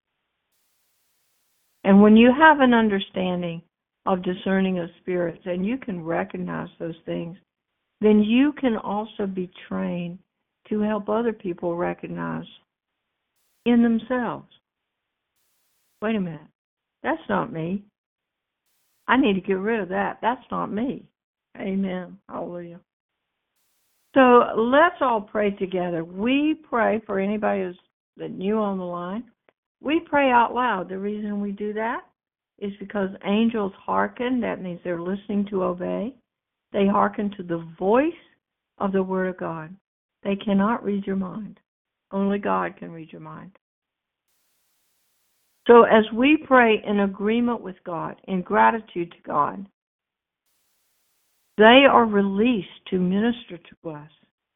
And when you have an understanding of discerning of spirits, and you can recognize those things, then you can also be trained to help other people recognize in themselves. Wait a minute, that's not me. I need to get rid of that. That's not me. Amen. Hallelujah. So let's all pray together. We pray for anybody who's new on the line. we pray out loud. The reason we do that is because angels hearken. That means they're listening to obey. They hearken to the voice of the Word of God. They cannot read your mind. Only God can read your mind. So as we pray in agreement with God, in gratitude to God, they are released to minister to us,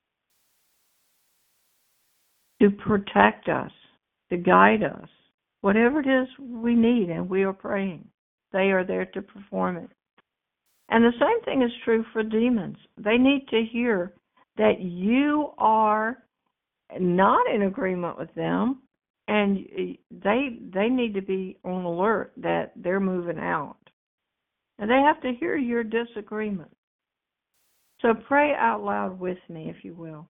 to protect us, to guide us. Whatever it is we need and we are praying, they are there to perform it. And the same thing is true for demons. They need to hear that you are not in agreement with them, and they they need to be on alert that they're moving out. And they have to hear your disagreement. So pray out loud with me, if you will.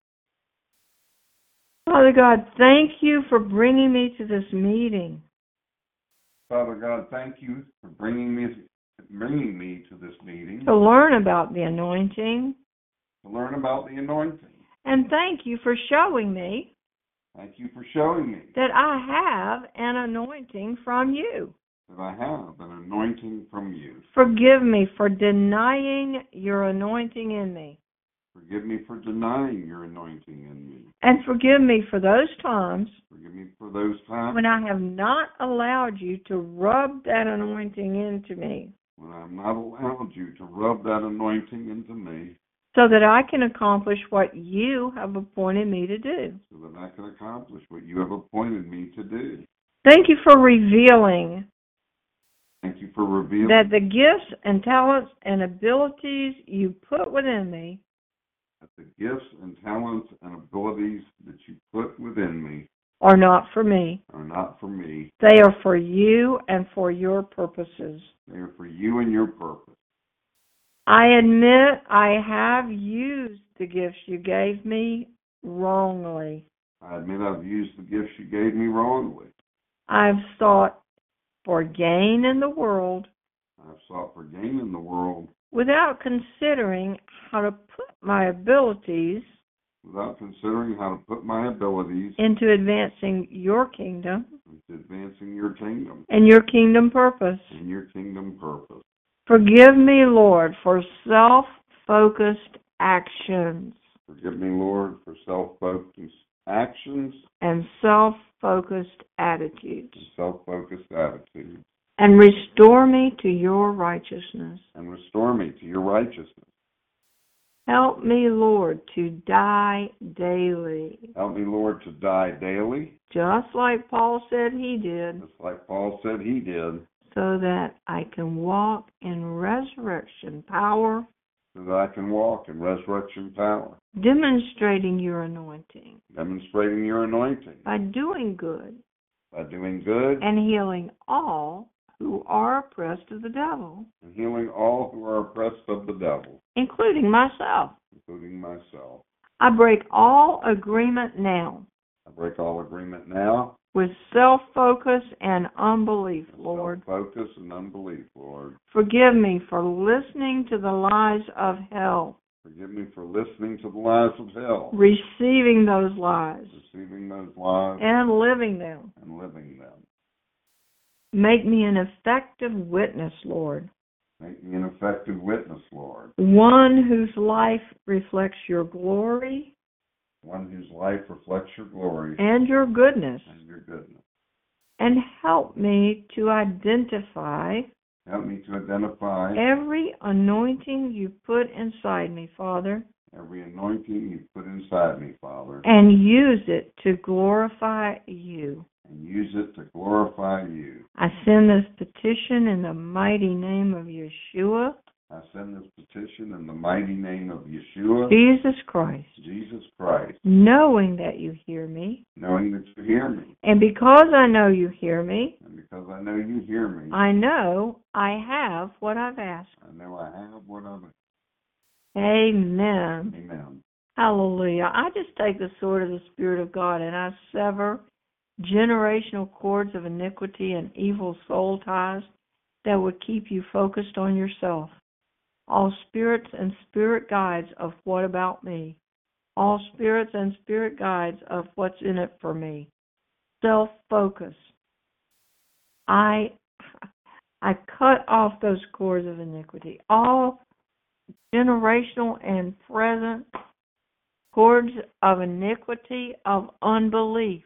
Father God, thank you for bringing me to this meeting. Father God, thank you for bringing me bringing me to this meeting To learn about the anointing. to learn about the anointing. And thank you for showing me Thank you for showing me that I have an anointing from you. that I have an anointing from you. Forgive me for denying your anointing in me. Forgive me for denying your anointing in me. And forgive me for those times Forgive me for those times when I have not allowed you to rub that anointing into me when I'm not allowed you to rub that anointing into me so that I can accomplish what you have appointed me to do. so that I can accomplish what you have appointed me to do. Thank you for revealing Thank you for revealing that the gifts and talents and abilities you put within me that the gifts and talents and abilities that you put within me are not for me. are not for me. They are for you and for your purposes. They are for you and your purpose. I admit I have used the gifts you gave me wrongly. I admit I've used the gifts you gave me wrongly. I've sought for gain in the world I've sought for gain in the world without considering how to put my abilities without considering how to put my abilities into advancing your kingdom into advancing your kingdom and your kingdom purpose. and your kingdom purpose. Forgive me, Lord, for self-focused actions Forgive me, Lord, for self-focused actions and self-focused attitudes, and self-focused attitudes, and restore me to your righteousness. and restore me to your righteousness. Help me, Lord, to die daily, Help me, Lord, to die daily, just like Paul said he did, just like Paul said he did, so that I can walk in resurrection power, so that I can walk in resurrection power, demonstrating your anointing demonstrating your anointing by doing good by doing good and healing all who are oppressed of the devil, and healing all who are oppressed of the devil, including myself. including myself. I break all agreement now I break all agreement now with self-focus and unbelief, Lord. self-focus and unbelief, Lord. Forgive me for listening to the lies of hell, Forgive me for listening to the lies of hell, receiving those lies, receiving those lies and living them. and living them. Make me an effective witness, Lord, Make me an effective witness, Lord, one whose life reflects your glory one whose life reflects your glory and your goodness, and your goodness. and help me to identify Help me to identify every anointing you put inside me, Father, every anointing you put inside me, Father, and use it to glorify you. and use it to glorify you. I send this petition in the mighty name of Yeshua, I send this petition in the mighty name of Yeshua, Jesus Christ, Jesus Christ, knowing that you hear me. knowing that you hear me. And because I know you hear me, And because I know you hear me, I know I have what I've asked. I know I have what I've asked. Amen. Amen. Hallelujah. I just take the sword of the Spirit of God and I sever generational cords of iniquity and evil soul ties that would keep you focused on yourself. All spirits and spirit guides of what about me? All spirits and spirit guides of what's in it for me. Self-focus I I cut off those cords of iniquity, all generational and present cords of iniquity, of unbelief.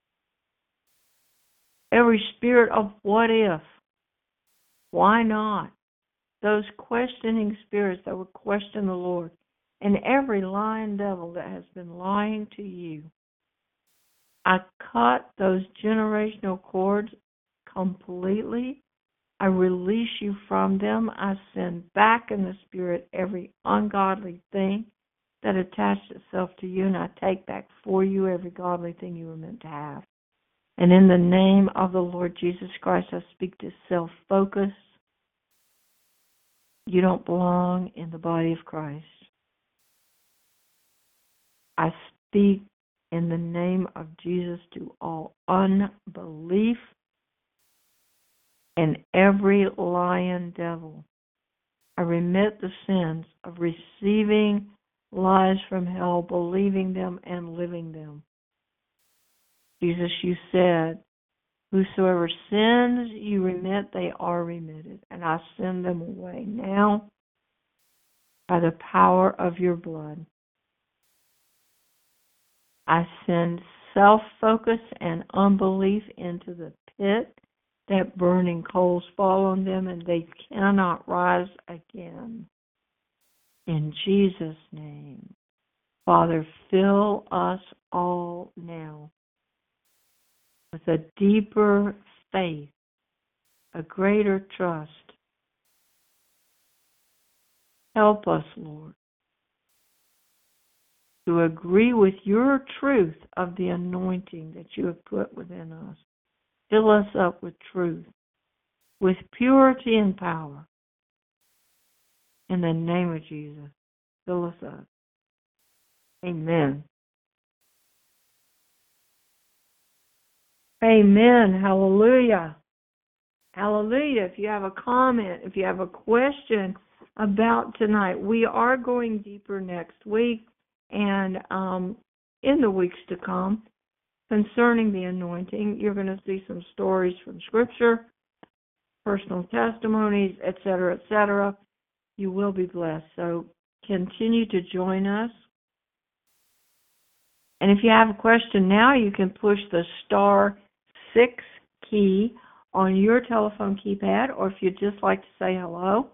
Every spirit of what if, why not, those questioning spirits that would question the Lord, and every lying devil that has been lying to you. I cut those generational cords completely. I release you from them. I send back in the spirit every ungodly thing that attached itself to you, and I take back for you every godly thing you were meant to have. And in the name of the Lord Jesus Christ, I speak to self-focus. You don't belong in the body of Christ. I speak in the name of Jesus to all unbelief and every lying devil. I remit the sins of receiving lies from hell, believing them, and living them. Jesus, you said, whosoever sins you remit, they are remitted. And I send them away now by the power of your blood. I send self-focus and unbelief into the pit, that burning coals fall on them and they cannot rise again. In Jesus' name, Father, fill us all now with a deeper faith, a greater trust. Help us, Lord, to agree with your truth of the anointing that you have put within us. Fill us up with truth, with purity and power. In the name of Jesus, fill us up. Amen. Amen. Hallelujah. Hallelujah. If you have a comment, if you have a question about tonight, we are going deeper next week and um, in the weeks to come concerning the anointing. You're going to see some stories from Scripture, personal testimonies, et cetera, et cetera. You will be blessed. So continue to join us. And if you have a question now, you can push the star six key on your telephone keypad, or if you'd just like to say hello,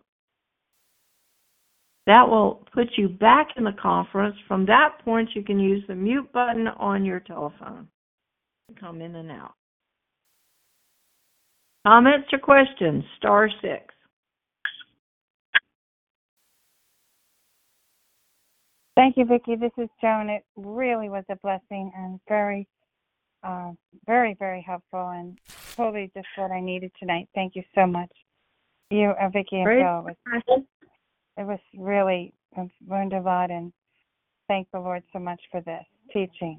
that will put you back in the conference. From that point, you can use the mute button on your telephone. Come in and out. Comments or questions? Star six. Thank you, Vicki. This is Joan. It really was a blessing and very, uh, very, very helpful and totally just what I needed tonight. Thank you so much. You, uh, Vicki and Great. Phil, it was, it was really, I've learned a lot, and thank the Lord so much for this teaching.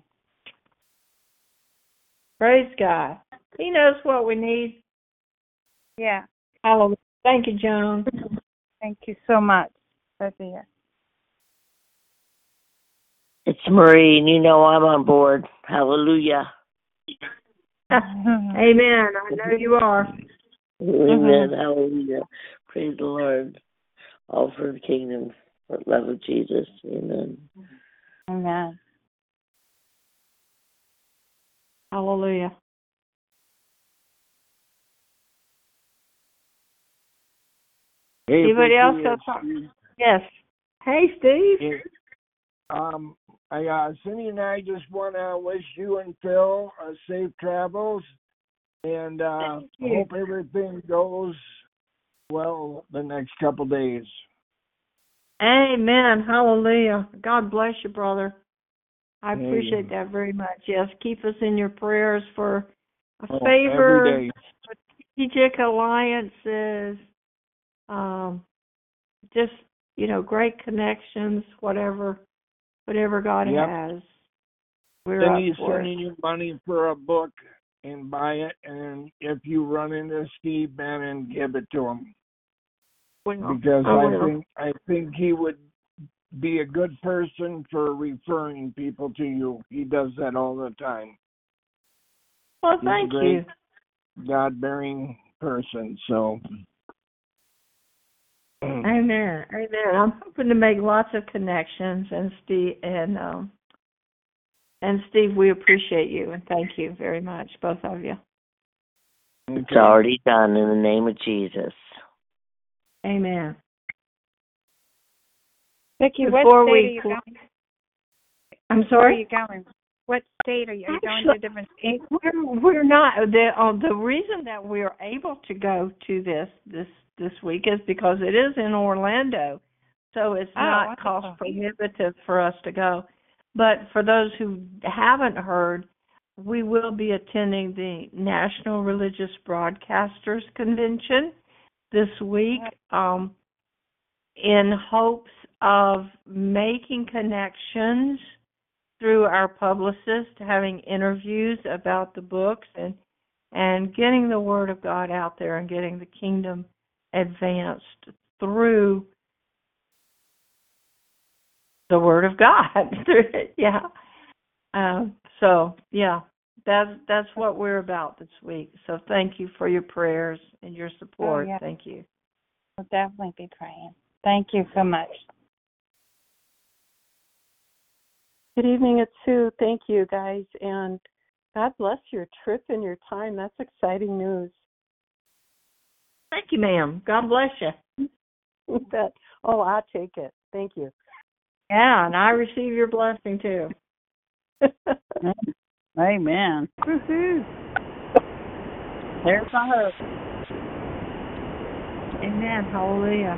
Praise God. He knows what we need. Yeah. Hallelujah. Thank you, Joan. Thank you so much. That's it. It's Marie, and you know I'm on board. Hallelujah. Amen. I know you are. Amen. Hallelujah. Praise the Lord. All for the kingdom, for the love of Jesus. Amen. Amen. Hallelujah. Hey, Anybody else Vicki, got it's something? Steve. Yes. Hey, Steve. Hey, um, I, uh, Cindy and I just want to wish you and Phil uh, safe travels, and uh, hope everything goes well the next couple days. Amen. Hallelujah. God bless you, brother. I Amen. appreciate that very much. Yes, keep us in your prayers for a Oh, favor, every day. strategic alliances, um, just, you know, great connections, whatever, whatever God Yep. has. We're Cindy's up for sending you money for a book and buy it, and if you run into Steve Bannon, give it to him. Well, Because I I will. think I think he would be a good person for referring people to you. He does that all the time. Well, He's thank great. you. God-bearing person. So, Amen. Amen. I'm hoping to make lots of connections, and Steve and um, and Steve, we appreciate you and thank you very much, both of you. It's already done in the name of Jesus. Amen. Vicki, what Before state we are you cl- going? I'm Where are sorry. you going? What state are you? Are you going Actually, to a different state? We're, we're not. The uh, the reason that we're able to go to this this this week is because it is in Orlando, so it's Oh, not wonderful. cost prohibitive for us to go. But for those who haven't heard, we will be attending the National Religious Broadcasters Convention this week, um, in hopes of making connections through our publicist, having interviews about the books, and and getting the Word of God out there and getting the kingdom advanced through the Word of God. yeah. Um, so, yeah, that's, that's what we're about this week. So thank you for your prayers and your support. Oh, yeah. Thank you. We'll definitely be praying. Thank you so much. Good evening, it's Sue. Thank you, guys, and God bless your trip and your time. That's exciting news. Thank you, ma'am. God bless you. That, oh, I'll take it. Thank you. Yeah, and I receive your blessing too. Amen. Woohoo. There's my hope. Amen. Hallelujah.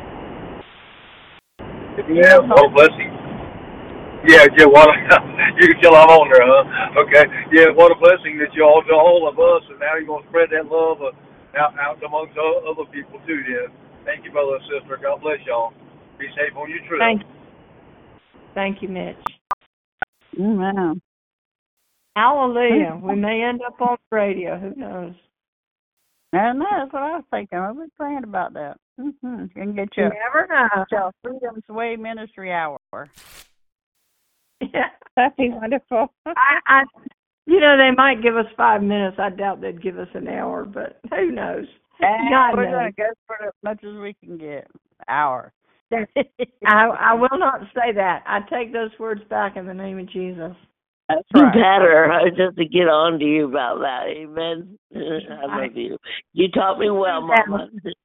Yeah, well, blessing. Yeah, yeah, what you can tell I'm on there, huh? Okay. Yeah, what a blessing that you all know all of us, and now you're going to spread that love uh, out, out amongst other people too, then. Thank you, brother and sister. God bless y'all. Be safe on your trip. Thank you. Thank you, Mitch. Amen. Hallelujah. We may end up on the radio. Who knows? And that's what I was thinking. I was praying about that. Mm-hmm. You can get You your, never know. your Freedom's Way Ministry Hour. Yeah. That'd be wonderful. I, I, you know, they might give us five minutes. I doubt they'd give us an hour, but who knows? And God we're knows. going to go for as much as we can get. Hour. I, I will not say that. I take those words back in the name of Jesus. That's You right. better. I just to get on to you about that. Amen. I love you. You taught me well, Mama.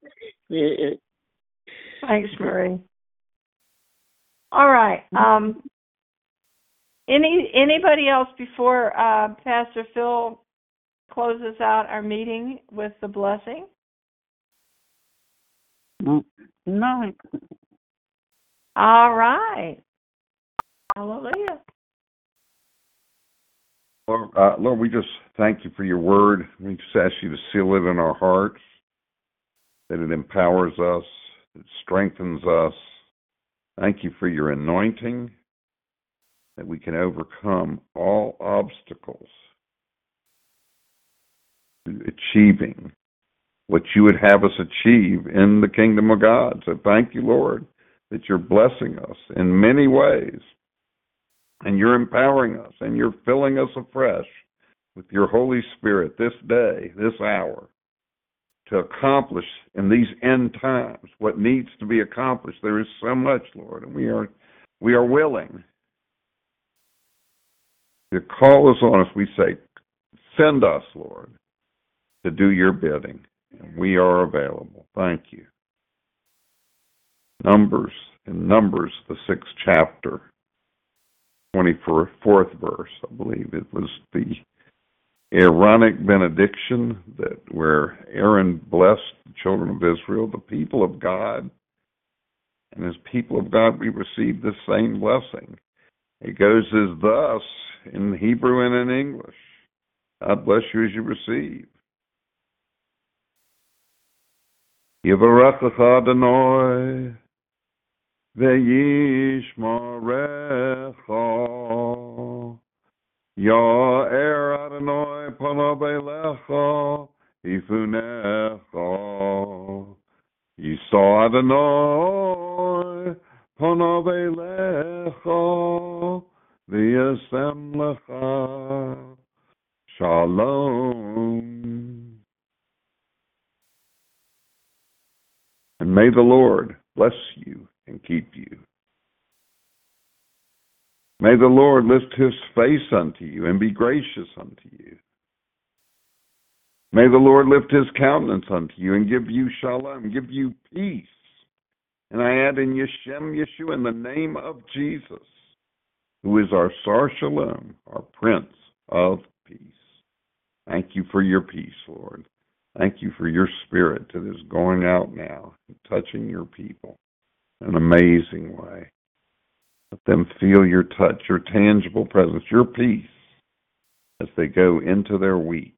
Thanks, Marie. All right. Um, any anybody else before uh, Pastor Phil closes out our meeting with the blessing? No. All right. Hallelujah. Lord, uh, Lord, we just thank you for your word. We just ask you to seal it in our hearts, that it empowers us, it strengthens us. Thank you for your anointing, that we can overcome all obstacles to achieving what you would have us achieve in the kingdom of God. So thank you, Lord, that you're blessing us in many ways, and you're empowering us, and you're filling us afresh with your Holy Spirit this day, this hour, to accomplish in these end times what needs to be accomplished. There is so much, Lord, and we are we are willing. You call us on us, we say, send us, Lord, to do your bidding. And we are available. Thank you. Numbers, in Numbers, the sixth chapter, twenty-fourth verse, I believe it was the Aaronic benediction, that where Aaron blessed the children of Israel, the people of God. And as people of God, we receive the same blessing. It goes as thus in Hebrew and in English. God bless you as you receive. Yivarechecha Adonai ve'yishmarecha. Ya'er Adonai panav elecha ifunecha. Yisa Adonai panav elecha v'yasem lecha. Shalom. And may the Lord bless you and keep you. May the Lord lift his face unto you and be gracious unto you. May the Lord lift his countenance unto you and give you shalom, give you peace. And I add in Yeshem Yeshua, in the name of Jesus, who is our Sar Shalom, our Prince of Peace. Thank you for your peace, Lord. Thank you for your spirit that is going out now and touching your people in an amazing way. Let them feel your touch, your tangible presence, your peace as they go into their week.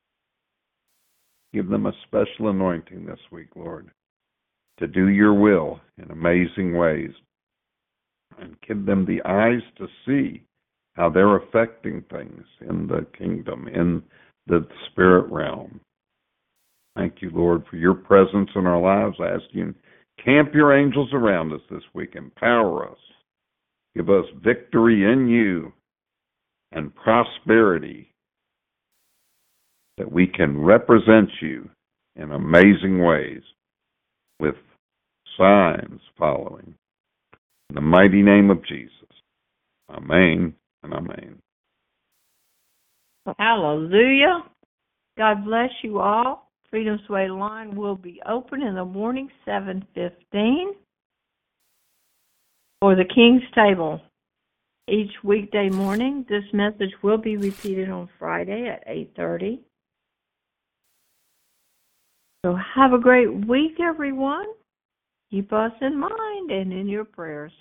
Give them a special anointing this week, Lord, to do your will in amazing ways. And give them the eyes to see how they're affecting things in the kingdom, in the spirit realm. Thank you, Lord, for your presence in our lives. I ask you, camp your angels around us this week. Empower us. Give us victory in you and prosperity that we can represent you in amazing ways with signs following. In the mighty name of Jesus. Amen and amen. Hallelujah. God bless you all. Freedom's Way line will be open in the morning, seven fifteen, for the King's Table. Each weekday morning, this message will be repeated on Friday at eight thirty. So have a great week, everyone. Keep us in mind and in your prayers.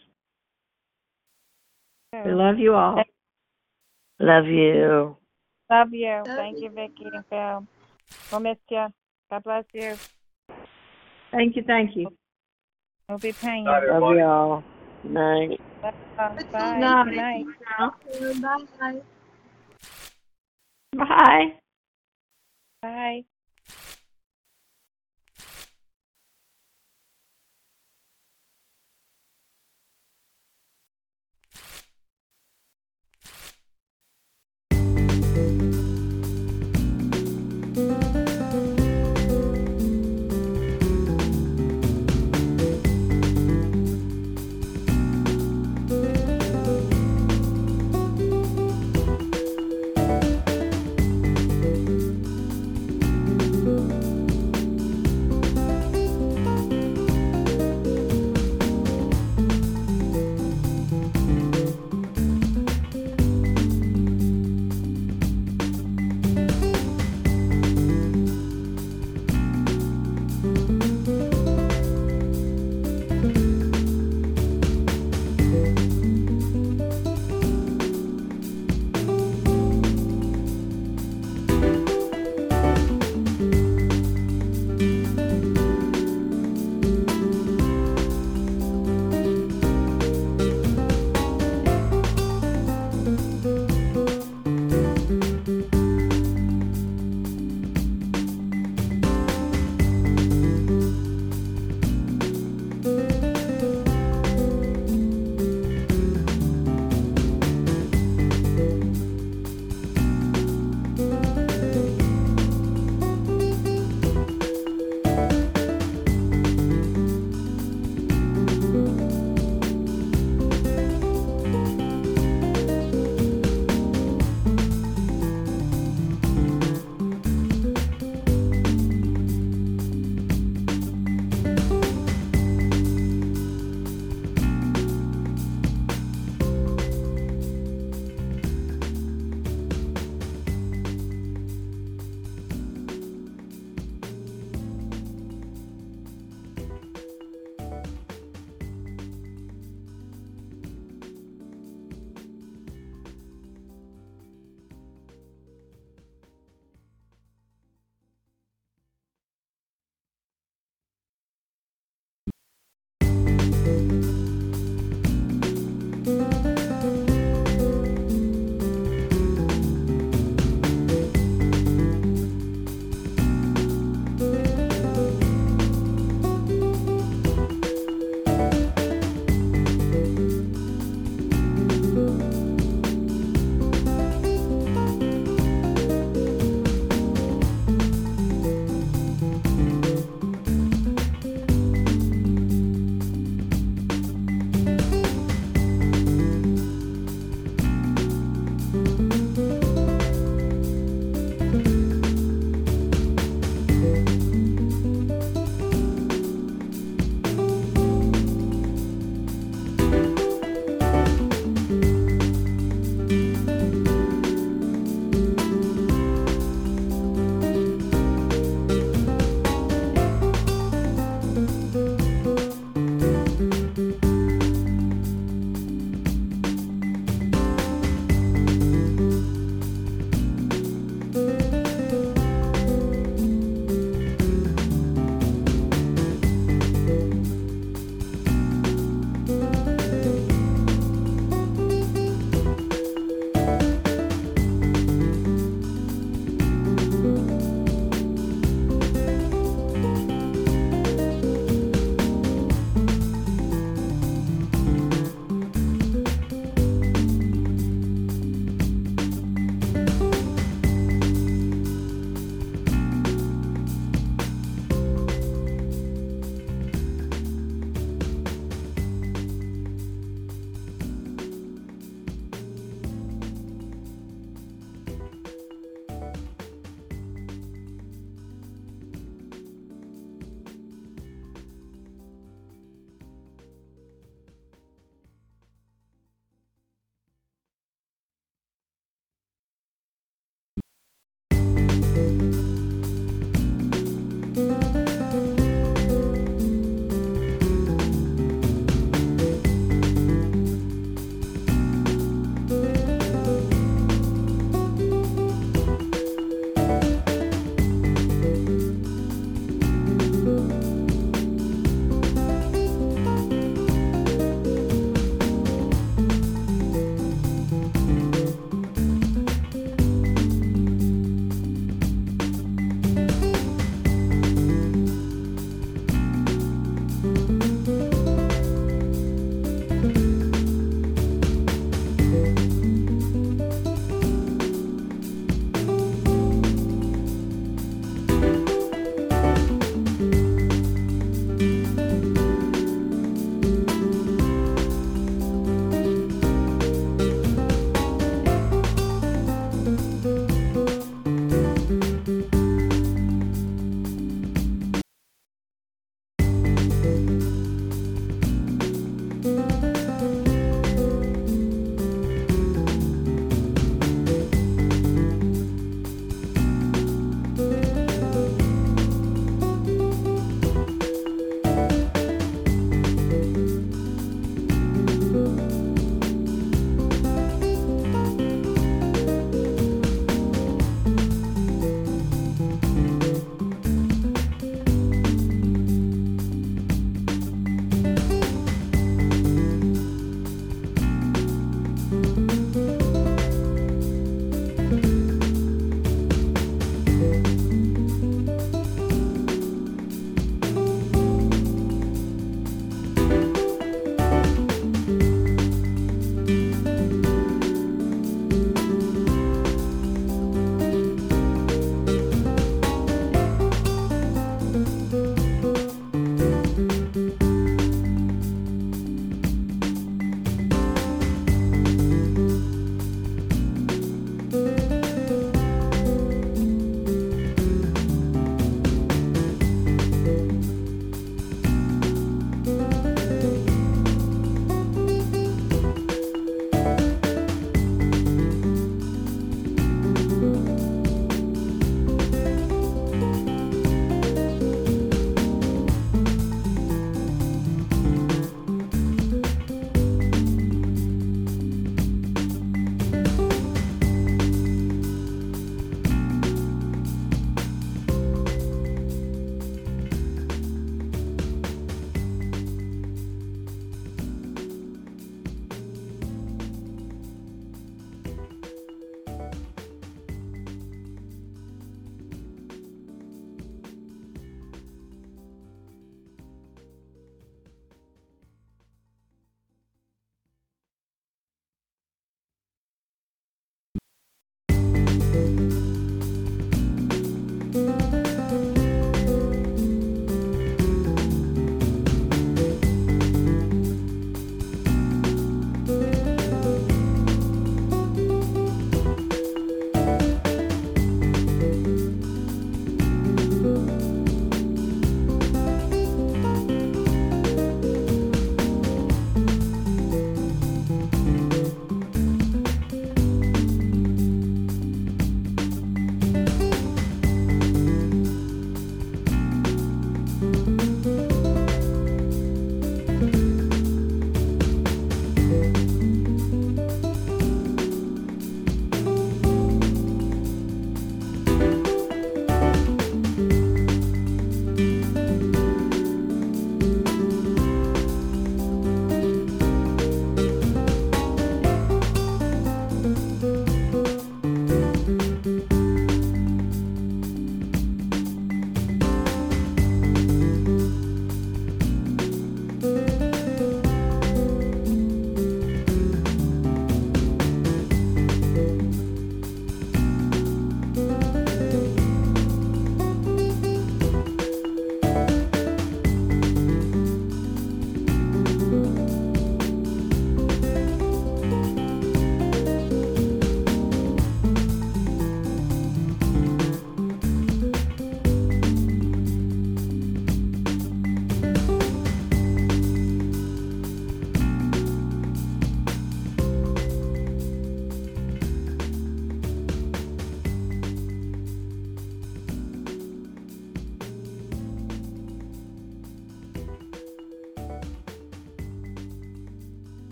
We love you all. Love you. Love you. Thank you, Vicki and Phil. We'll miss you. God bless you. Thank you, thank you. We'll be praying. Night, Love everybody. y'all. Night. Bye. Bye. Night. Good night. Bye. Bye. Bye.